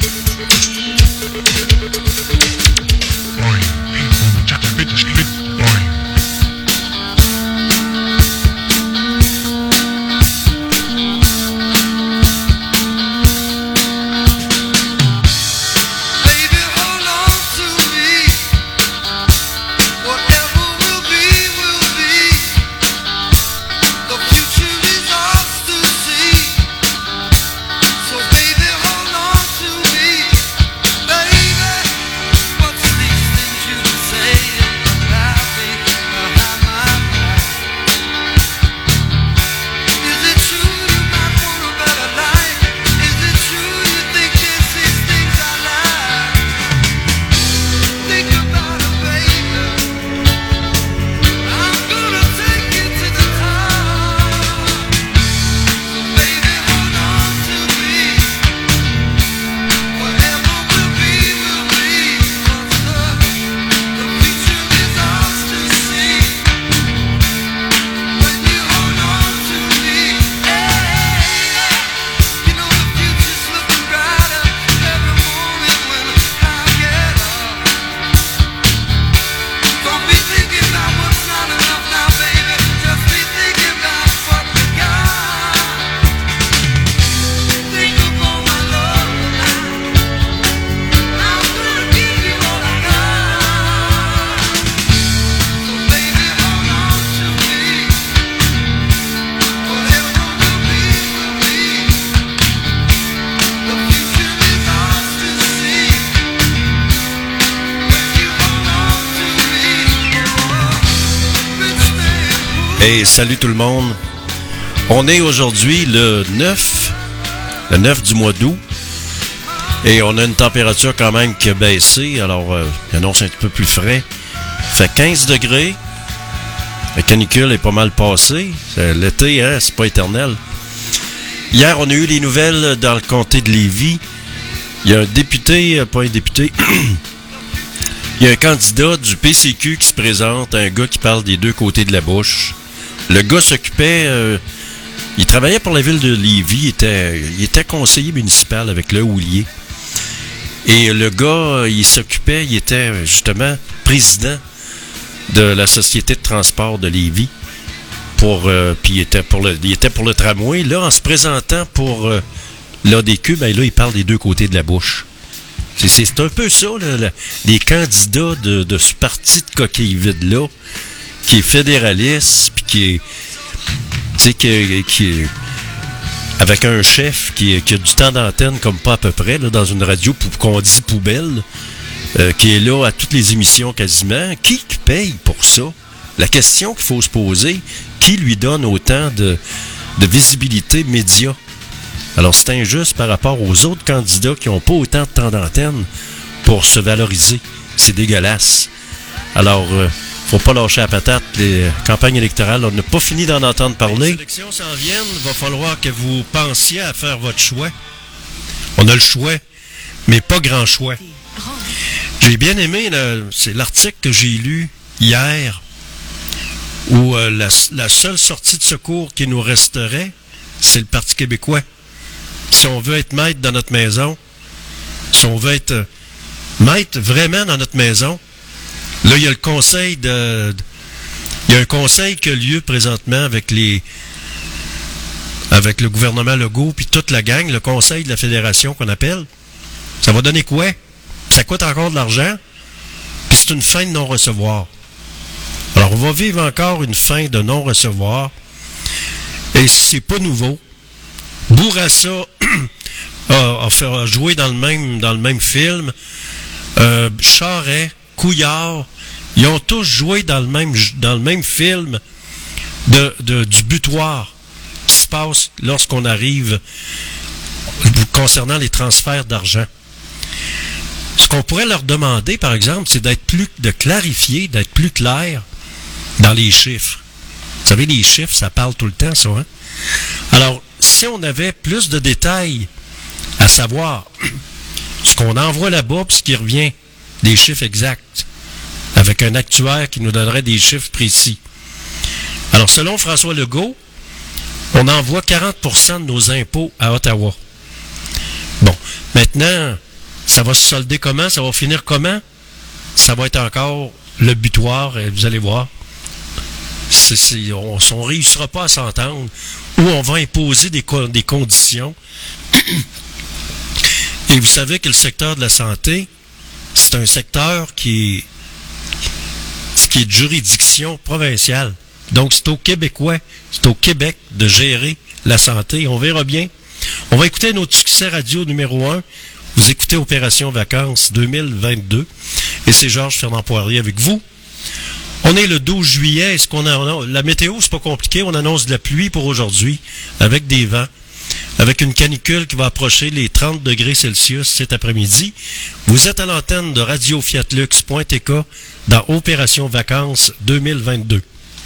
Hey, salut tout le monde. On est aujourd'hui le 9 du mois d'août. Et on a une température quand même qui a baissé. Alors, il annonce un petit peu plus frais. Fait 15 degrés. La canicule est pas mal passée. L'été, hein, c'est pas éternel. Hier, on a eu les nouvelles dans le comté de Lévis. Il y a un député, pas un député... Il y a un candidat du PCQ qui se présente, un gars qui parle des deux côtés de la bouche. Le gars s'occupait... il travaillait pour la ville de Lévis. Il était conseiller municipal avec le Houlier. Et le gars, il était justement président de la Société de transport de Lévis. Puis il était pour le tramway. Là, en se présentant pour l'ADQ, ben là, il parle des deux côtés de la bouche. C'est un peu ça, là, les candidats de ce parti de coquille vide-là, qui est fédéraliste, puis qui est avec un chef qui a du temps d'antenne comme pas à peu près, là, dans une radio qu'on dit poubelle, qui est là à toutes les émissions quasiment. Qui paye pour ça? La question qu'il faut se poser, qui lui donne autant de visibilité média? Alors, c'est injuste par rapport aux autres candidats qui n'ont pas autant de temps d'antenne pour se valoriser. C'est dégueulasse. Alors, faut pas lâcher la patate. Les campagnes électorales, on n'a pas fini d'en entendre parler. Les élections s'en viennent. Il va falloir que vous pensiez à faire votre choix. On a le choix, mais pas grand choix. J'ai bien aimé, c'est l'article que j'ai lu hier, où la seule sortie de secours qui nous resterait, c'est le Parti québécois. Si on veut être maître dans notre maison, si on veut être maître vraiment dans notre maison, là, il y a le conseil il y a un conseil qui a lieu présentement avec le gouvernement Legault puis toute la gang, le conseil de la fédération qu'on appelle. Ça va donner quoi? Ça coûte encore de l'argent, puis c'est une fin de non-recevoir. Alors, on va vivre encore une fin de non-recevoir, et c'est pas nouveau. Bourassa a joué dans le même film. Charest, Couillard, ils ont tous joué dans le même film du butoir qui se passe lorsqu'on arrive concernant les transferts d'argent. Ce qu'on pourrait leur demander, par exemple, c'est de clarifier, d'être plus clair dans les chiffres. Vous savez, les chiffres, ça parle tout le temps, ça, hein? Alors, si on avait plus de détails à savoir ce qu'on envoie là-bas puis ce qui revient, des chiffres exacts, avec un actuaire qui nous donnerait des chiffres précis. Alors, selon François Legault, on envoie 40% de nos impôts à Ottawa. Bon, maintenant, ça va se solder comment? Ça va finir comment? Ça va être encore le butoir, et vous allez voir. On ne réussira pas à s'entendre, ou on va imposer des conditions. Et vous savez que le secteur de la santé, c'est un secteur qui est de juridiction provinciale. Donc, c'est aux Québécois, c'est au Québec de gérer la santé. On verra bien. On va écouter notre succès radio numéro 1. Vous écoutez Opération Vacances 2022. Et c'est Georges Fernand Poirier avec vous. On est le 12 juillet. Est-ce qu'on a la météo, c'est pas compliqué. On annonce de la pluie pour aujourd'hui, avec des vents, avec une canicule qui va approcher les 30 degrés Celsius cet après-midi. Vous êtes à l'antenne de Radio-Fiat-Lux.tk dans Opération Vacances 2022.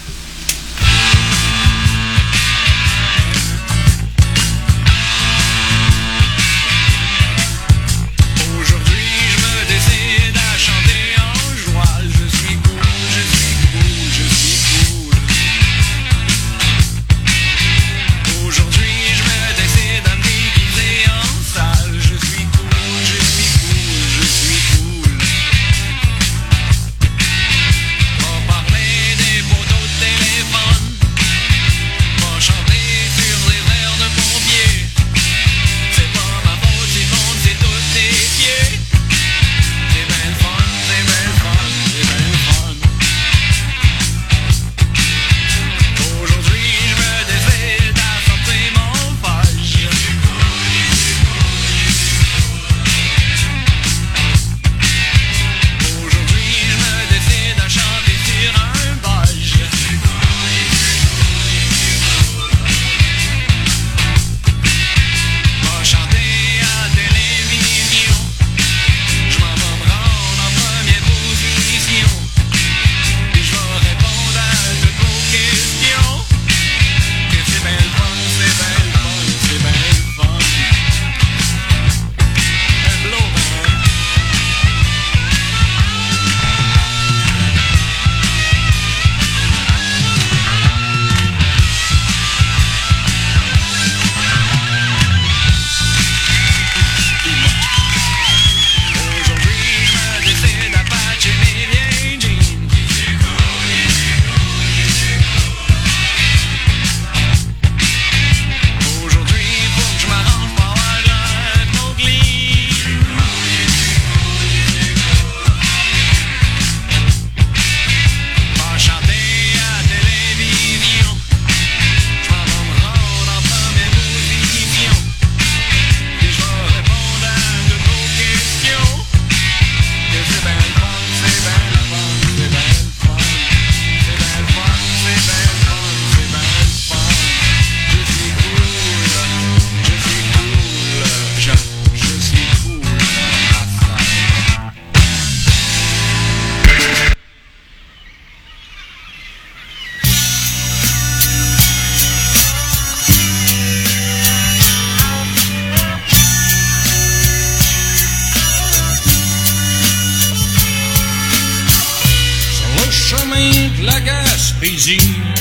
Gaspésie.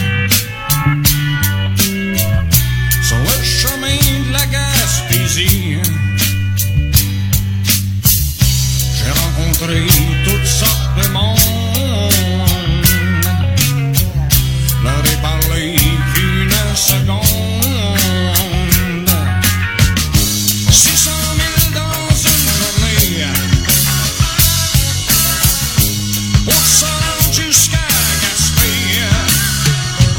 Sur le chemin de la Gaspésie, j'ai rencontré toutes sortes de monde. Leur ai parlé qu'une seconde. 600 000 dans une journée pour se rendre jusqu'à Gaspé.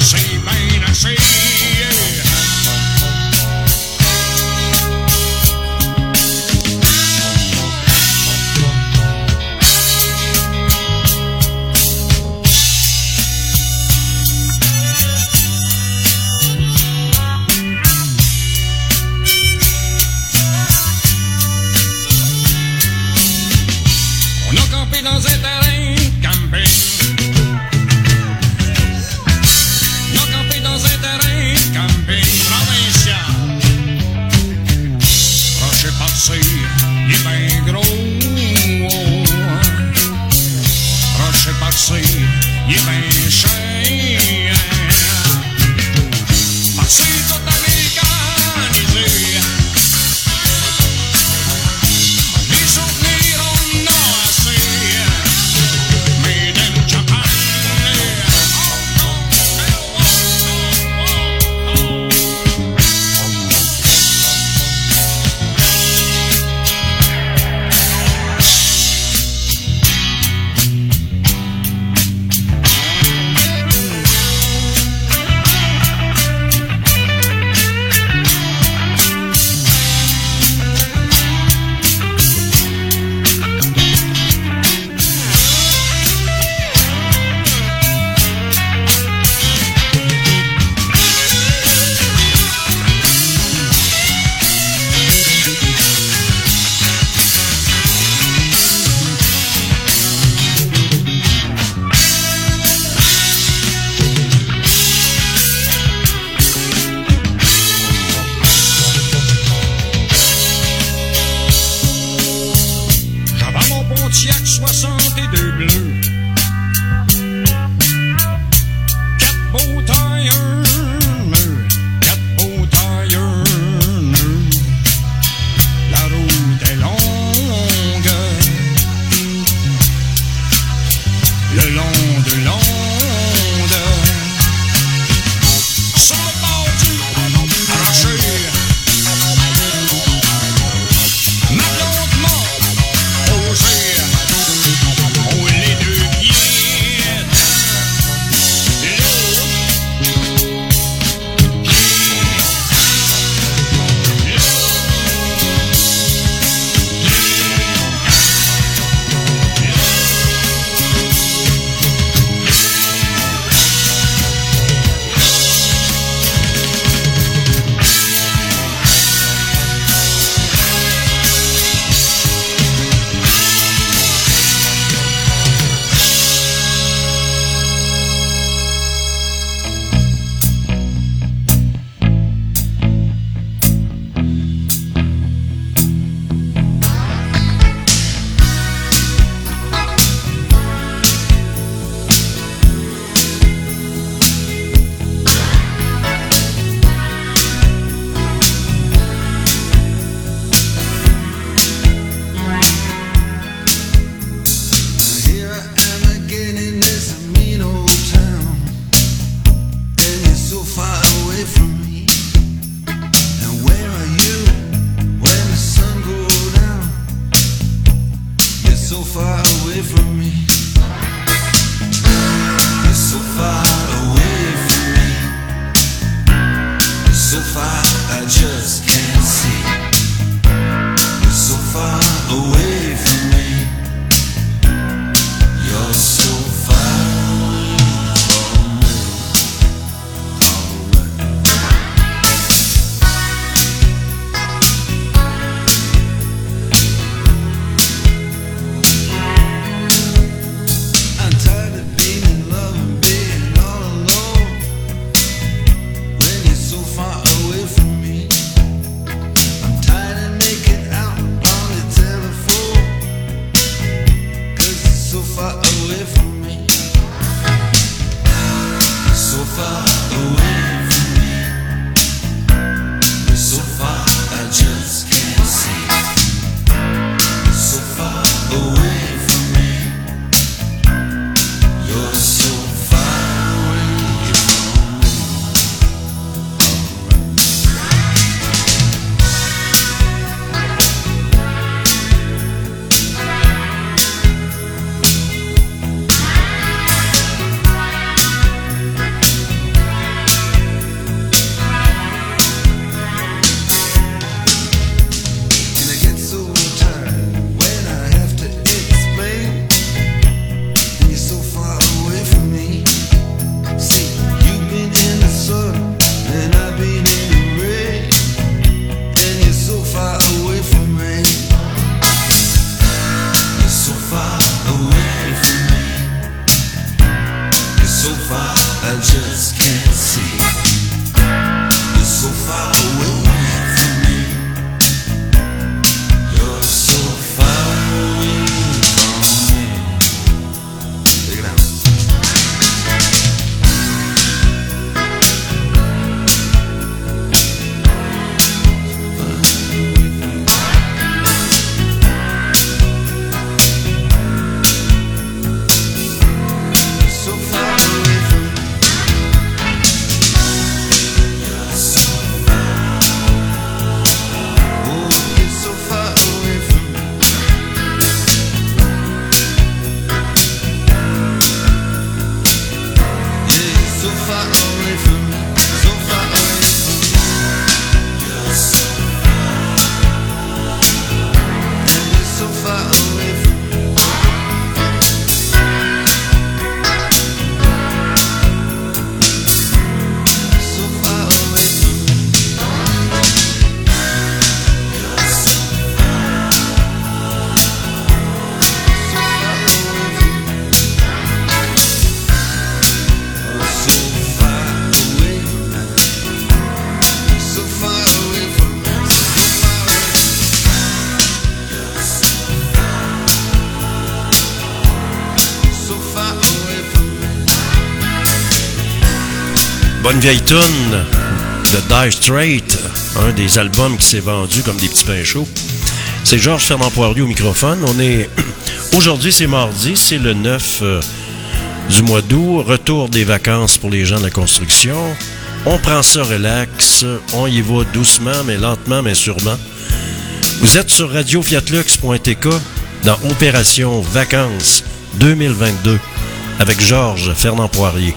Bonne vieille toune de Dire Straits, un des albums qui s'est vendu comme des petits pains chauds. C'est Georges Fernand Poirier au microphone. Aujourd'hui, c'est mardi, c'est le 9 du mois d'août. Retour des vacances pour les gens de la construction. On prend ça relax, on y va doucement, mais lentement, mais sûrement. Vous êtes sur radiofiatlux.tk dans Opération Vacances 2022 avec Georges Fernand Poirier.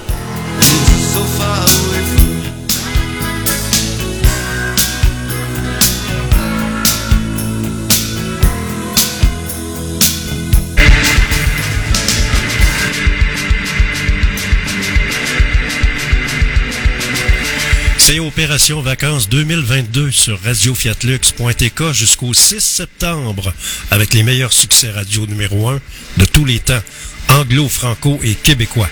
C'est Opération Vacances 2022 sur radiofiatlux.tk jusqu'au 6 septembre avec les meilleurs succès radio numéro 1 de tous les temps, anglo, franco et québécois.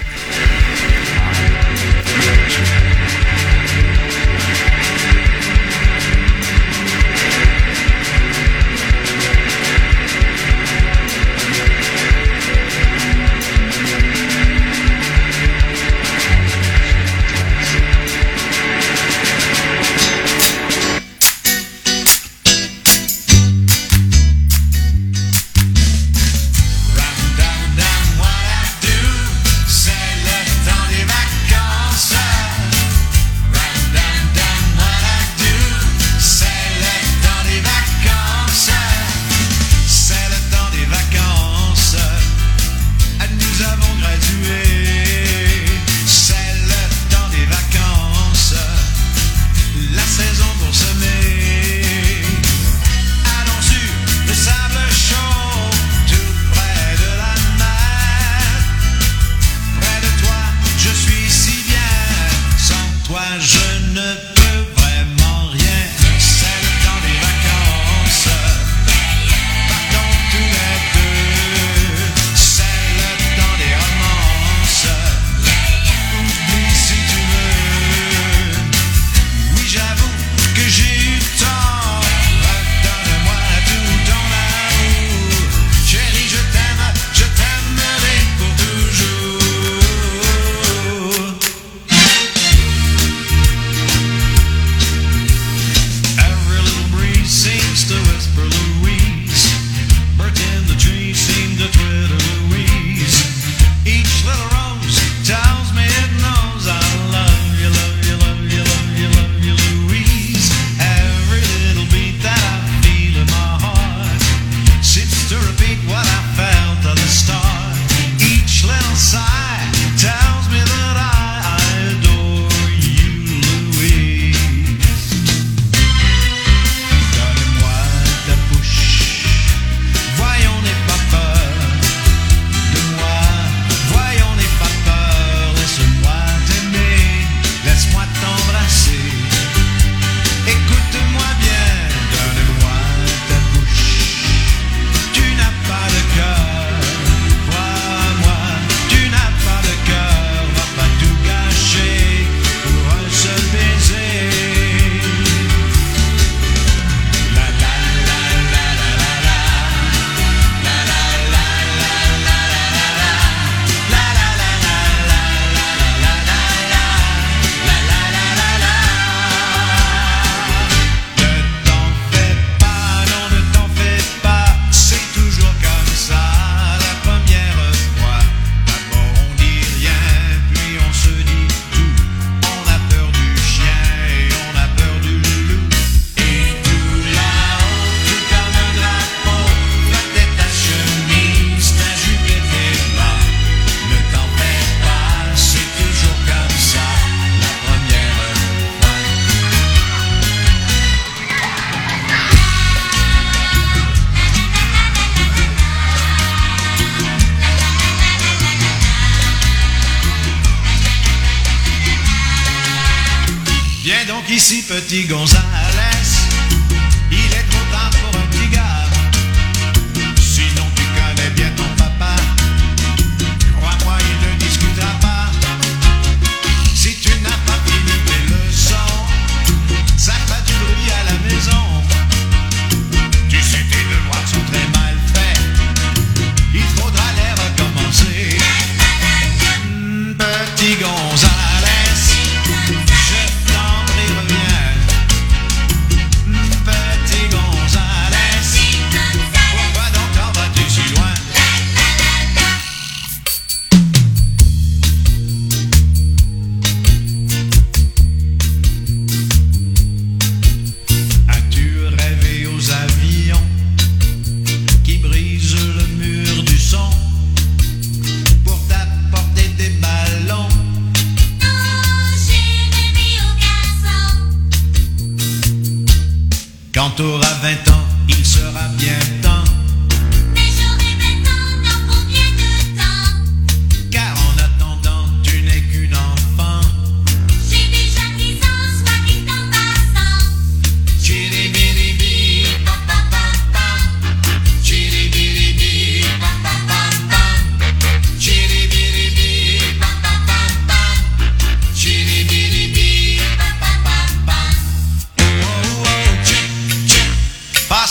Ici petit Gonzales, il est trop tard pour un petit gars. Sinon tu connais bien ton papa, crois-moi il ne discutera pas. Si tu n'as pas fini tes leçons, ça fait du bruit à la maison. Tu sais tes devoirs sont très mal faits, il faudra les recommencer. Petit Gonzales,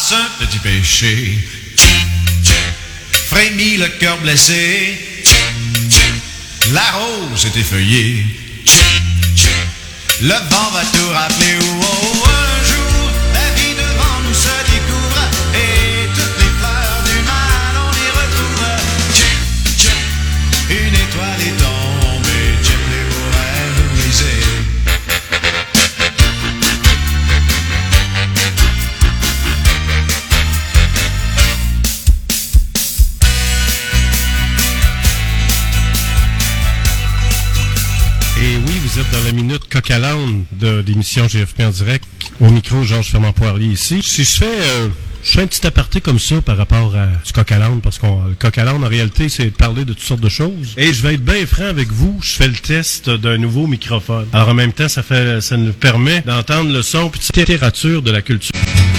grâce à un petit péché. Frémit le cœur blessé. La rose est effeuillée. Le vent va tout rappeler. Oh, oh, un jour, la vie devant nous se découvre et toutes les fleurs du mal, on les recouvre. Une étoile est tombée, les beaux rêves brisés. Et oui, vous êtes dans la minute coq à l'âne de l'émission GFP en direct. Au micro, Georges Fernand-Poirier ici. Si je fais un petit aparté comme ça par rapport à du coq à l'âne, parce que le coq à l'âne, en réalité, c'est de parler de toutes sortes de choses. Et je vais être bien franc avec vous, je fais le test d'un nouveau microphone. Alors en même temps, ça nous permet d'entendre le son et de littérature de la culture.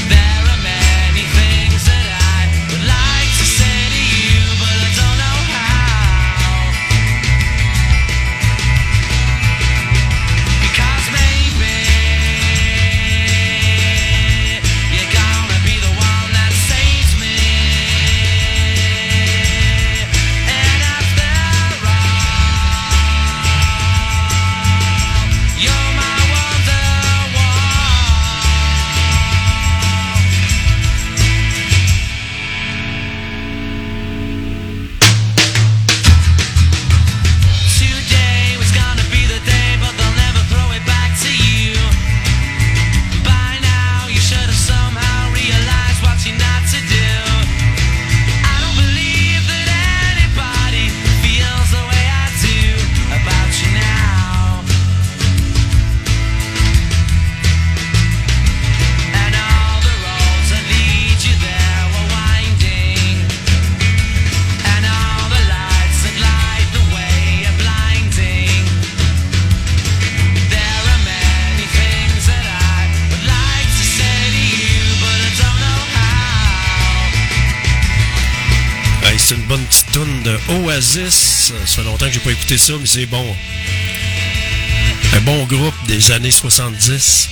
C'est une bonne petite toune de Oasis. Ça fait longtemps que j'ai pas écouté ça, mais c'est bon. Un bon groupe des années 70.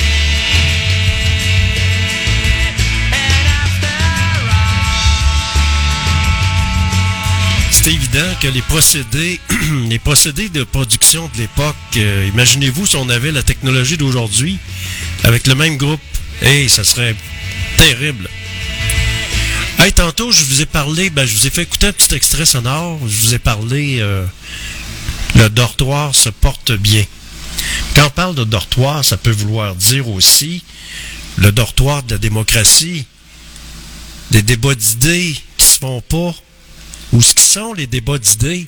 C'est évident que les procédés de production de l'époque, imaginez-vous si on avait la technologie d'aujourd'hui avec le même groupe. Hey, ça serait terrible. Hey, tantôt, je vous ai parlé, je vous ai fait écouter un petit extrait sonore. Je vous ai parlé, le dortoir se porte bien. Quand on parle de dortoir, ça peut vouloir dire aussi le dortoir de la démocratie, des débats d'idées qui se font pas, ou ce qui sont les débats d'idées.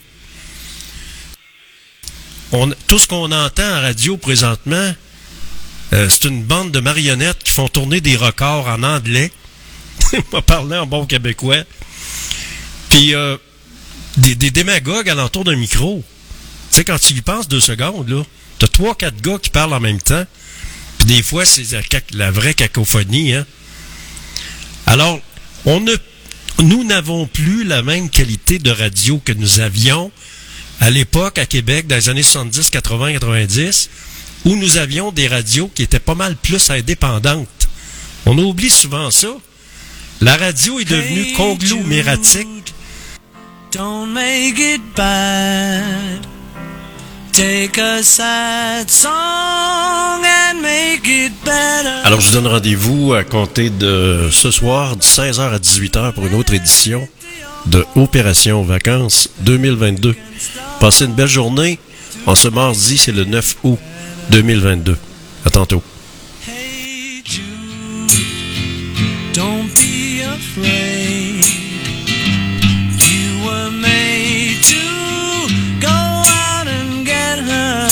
Tout ce qu'on entend en radio présentement, c'est une bande de marionnettes qui font tourner des records en anglais. On va parler en bon québécois. Puis des démagogues alentour d'un micro. Tu sais, quand tu y penses 2 secondes, là, t'as 3-4 gars qui parlent en même temps. Puis des fois, c'est la vraie cacophonie, hein. Alors, nous n'avons plus la même qualité de radio que nous avions à l'époque à Québec, dans les années 70, 80, 90, où nous avions des radios qui étaient pas mal plus indépendantes. On oublie souvent ça. La radio est devenue conglomératique. Don't make it bad. Take a sad song and make it better. Alors, je vous donne rendez-vous à compter de ce soir, de 16h à 18h pour une autre édition de Opération Vacances 2022. Passez une belle journée. En ce mardi, c'est le 9 août 2022. À tantôt. Hey Jude, don't be afraid. You were made to go out and get her.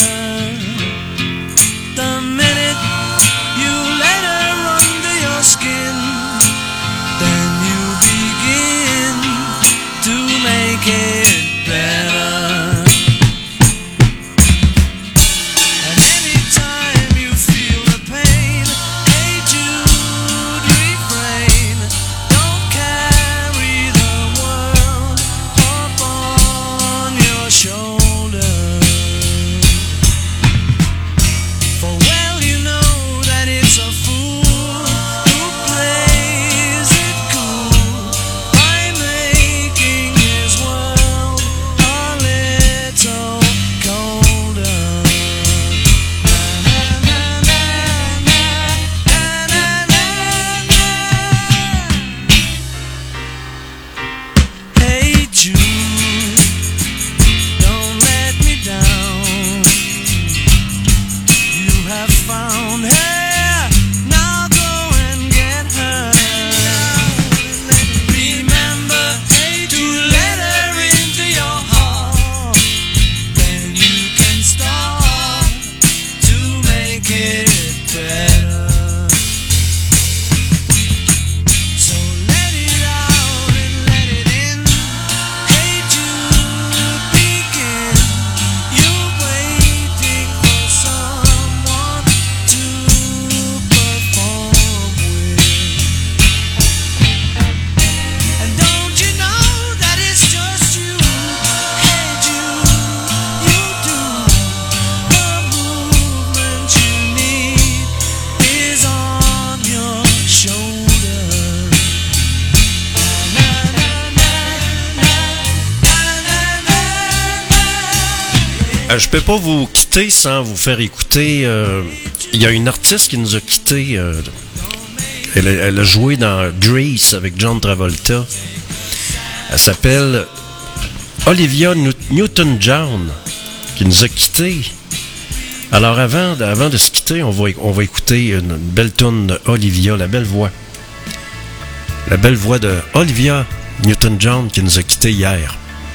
The minute you let her under your skin, then you begin to make it better. And anytime you feel the pain, hey Jude, refrain. Don't carry Je peux pas vous quitter sans vous faire écouter. Il y a une artiste qui nous a quittés. Elle a joué dans Grease avec John Travolta. Elle s'appelle Olivia Newton-John, qui nous a quittés. Alors avant de se quitter, on va écouter une belle tourne de Olivia, la belle voix. La belle voix de Olivia Newton-John qui nous a quittés hier.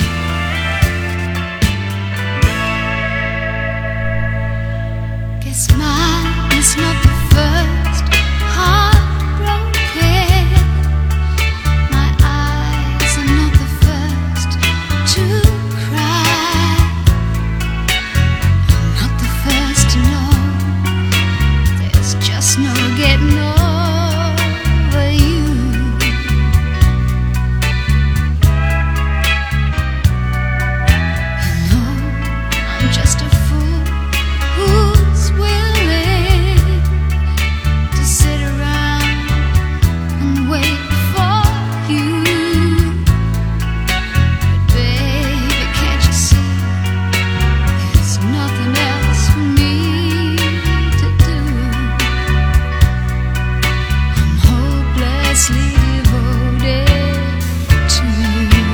Guess mine is not the first heartbroken. My eyes are not the first to cry. I'm not the first to know. There's just no getting over you. You know, I'm just a fool who's willing to sit around and wait for you. But baby, can't you see there's nothing else for me to do? I'm hopelessly devoted to you.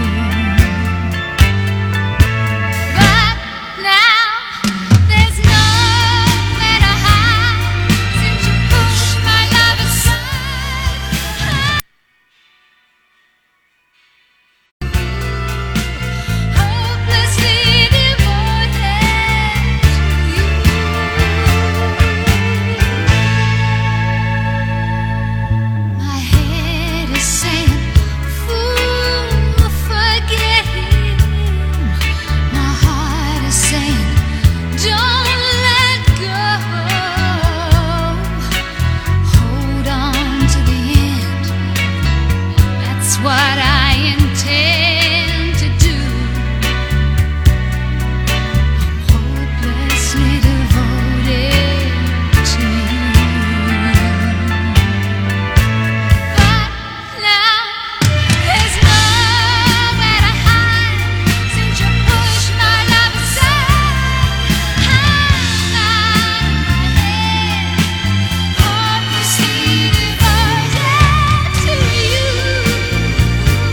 But now there's nowhere to hide since you pushed my love aside. Hopelessly devoted to you. My head is saying, fool, forget him. My heart is saying, don't let go. Hold on to the end. That's what I intend to do. I'm hopelessly devoted to you. But now there's nowhere to hide since you pushed my love aside. I'm out of my head, hopelessly devoted to you.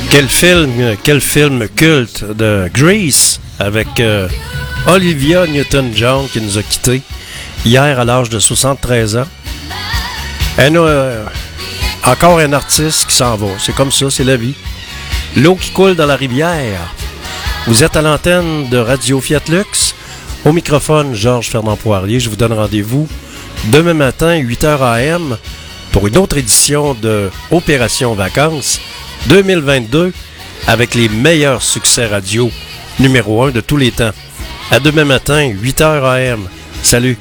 Quel film culte de Grease avec Olivia Newton-John qui nous a quittés hier à l'âge de 73 ans. Encore un artiste qui s'en va. C'est comme ça, c'est la vie. L'eau qui coule dans la rivière. Vous êtes à l'antenne de Radio Fiat Lux. Au microphone, Georges Fernand Poirier. Je vous donne rendez-vous demain matin, 8h AM, pour une autre édition de Opération Vacances 2022 avec les meilleurs succès radio numéro 1 de tous les temps. À demain matin, 8h AM. Salut!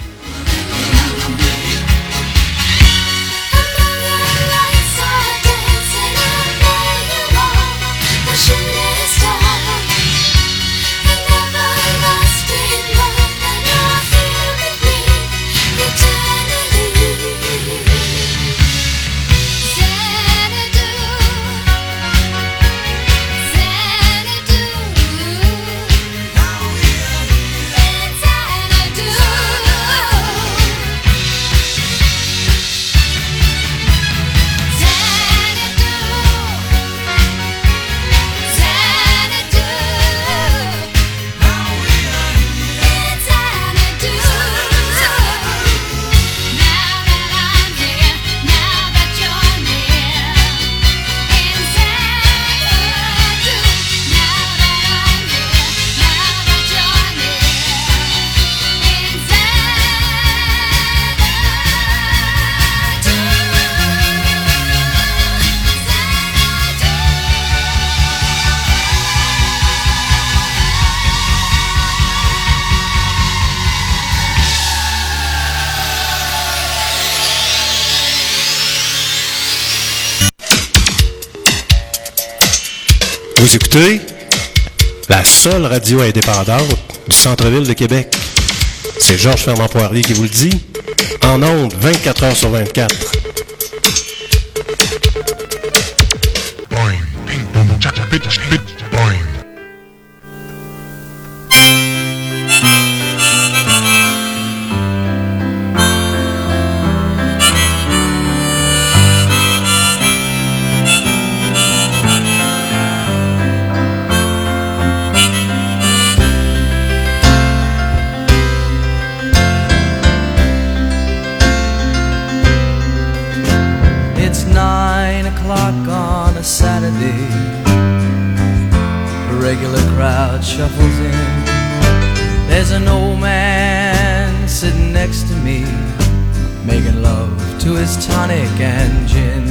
Vous écoutez la seule radio indépendante du centre-ville de Québec. C'est Georges Fernand Poirier qui vous le dit, en ondes 24 heures sur 24. Shuffles in. There's an old man sitting next to me, making love to his tonic and gin.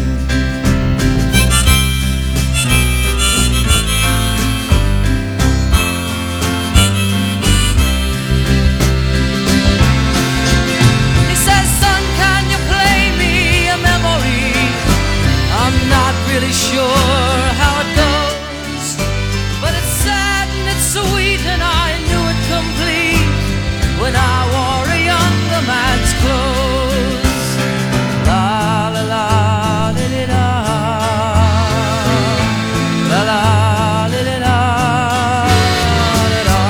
He says, son, can you play me a memory? I'm not really sure how it goes, but it's sad and it's sweet, and I knew it complete when I wore a younger man's clothes. La la la, li li la, la la, li li la, li la.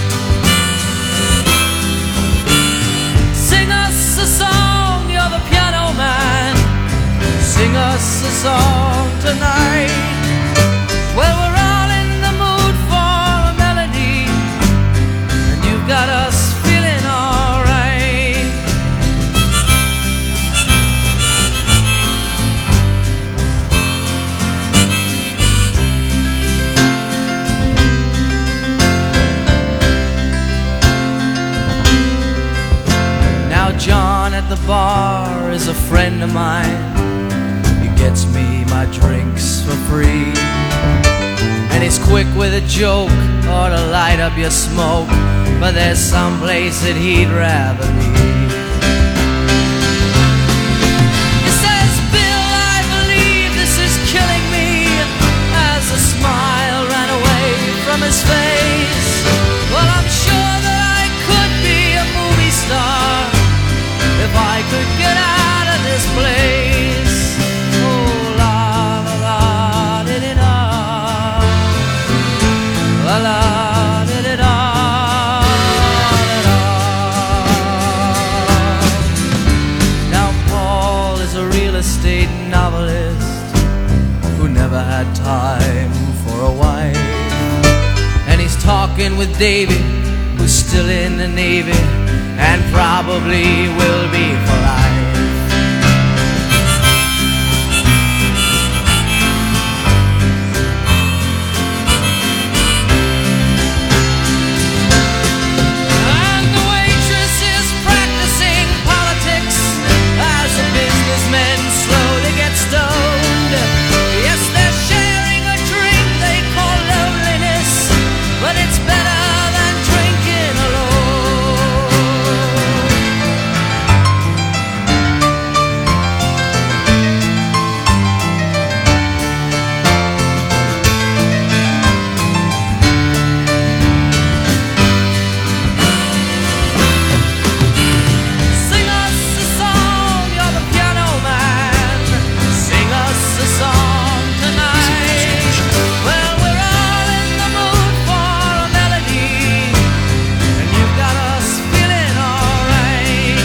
Sing us a song, you're the piano man. Sing us a song tonight. Well, we're all in the mood for a melody, and you've got us feeling alright. Now John at the bar is a friend of mine. He gets me my drinks for free, and he's quick with a joke or to light up your smoke, but there's some place that he'd rather be. He says, Bill, I believe this is killing me, as a smile ran away from his face. Well, I'm sure that I could be a movie star if I could get out of this place. Oh, la la la, di di da, la la, di di da, di da. Now Paul is a real estate novelist who never had time for a wife. And he's talking with Davy, who's still in the Navy, and probably will be for life. And the waitress is practicing politics as the businessmen slowly get stoned. Yes, they're sharing a drink they call loneliness, but it's better than drinking alone. Sing us a song, you're the piano man. Sing us a song tonight. Well, we're all in the mood for a melody, and you've got us feeling alright.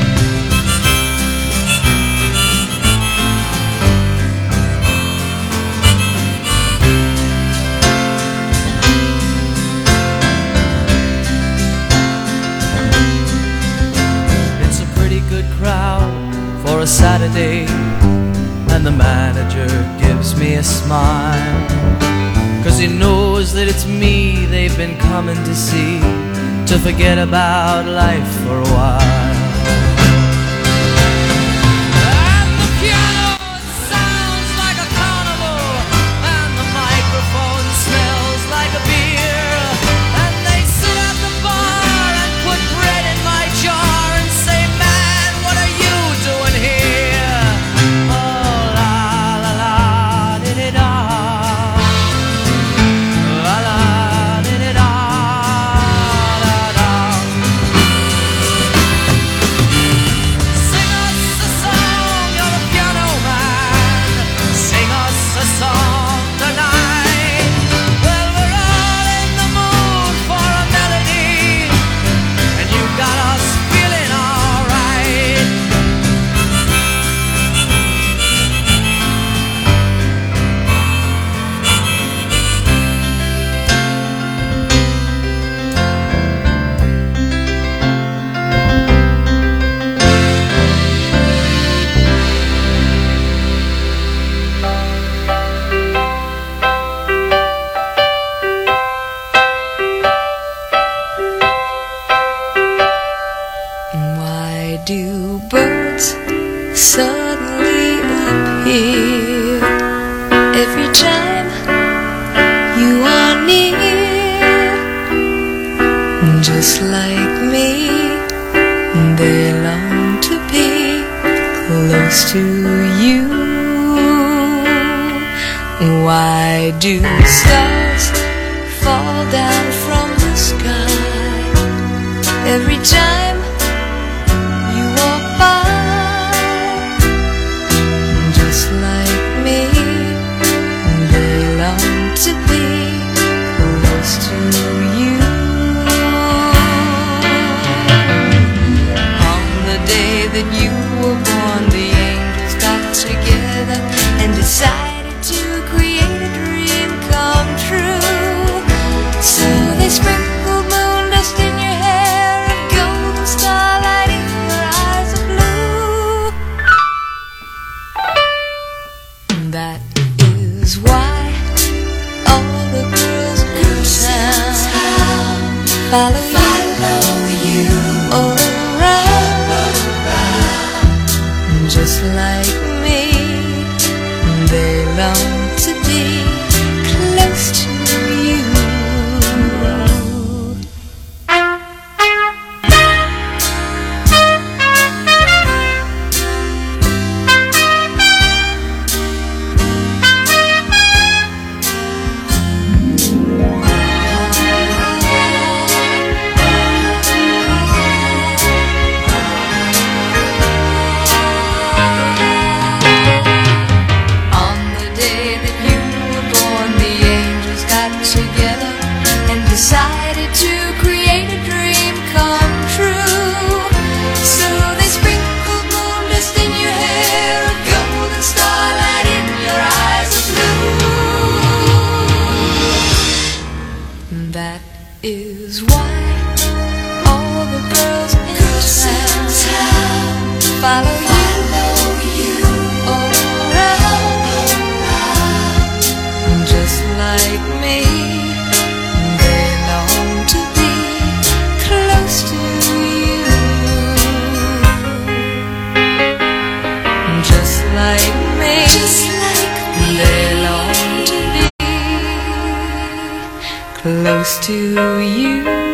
It's a pretty good crowd for a Saturday, and the manager gives me a smile, 'cause he knows that it's me they've been coming to see, to forget about life for a while. And the piano sounds like a carnival, and the microphone smells like a beer, and they sit at the bar and put bread in my jar and say, "Man, what are you doing here?" Oh, la la la, di-di-da. La la, di-di-da, da-da. Sing us a song, you're the piano man. Sing us a song tonight. Well, we're all in the mood for a melody, and you've got us feeling alright. Why do birds suddenly appear every time you are near? Just like me, they long to be close to you. Why do stars fall down from the sky every time you walk by? Just like me, they long to be close to you. On the day that you were born, the angels got together and decided to create a dream come true. So they sprinkled moon dust in your hair and golden starlight in your eyes of blue. That is why all the girls in town follow you all around. Just like me, they long to be close to you. On the day that you were is why all the girls in town follow you around. Just like me, they long to be close to you. Just like me, they long to be close to you.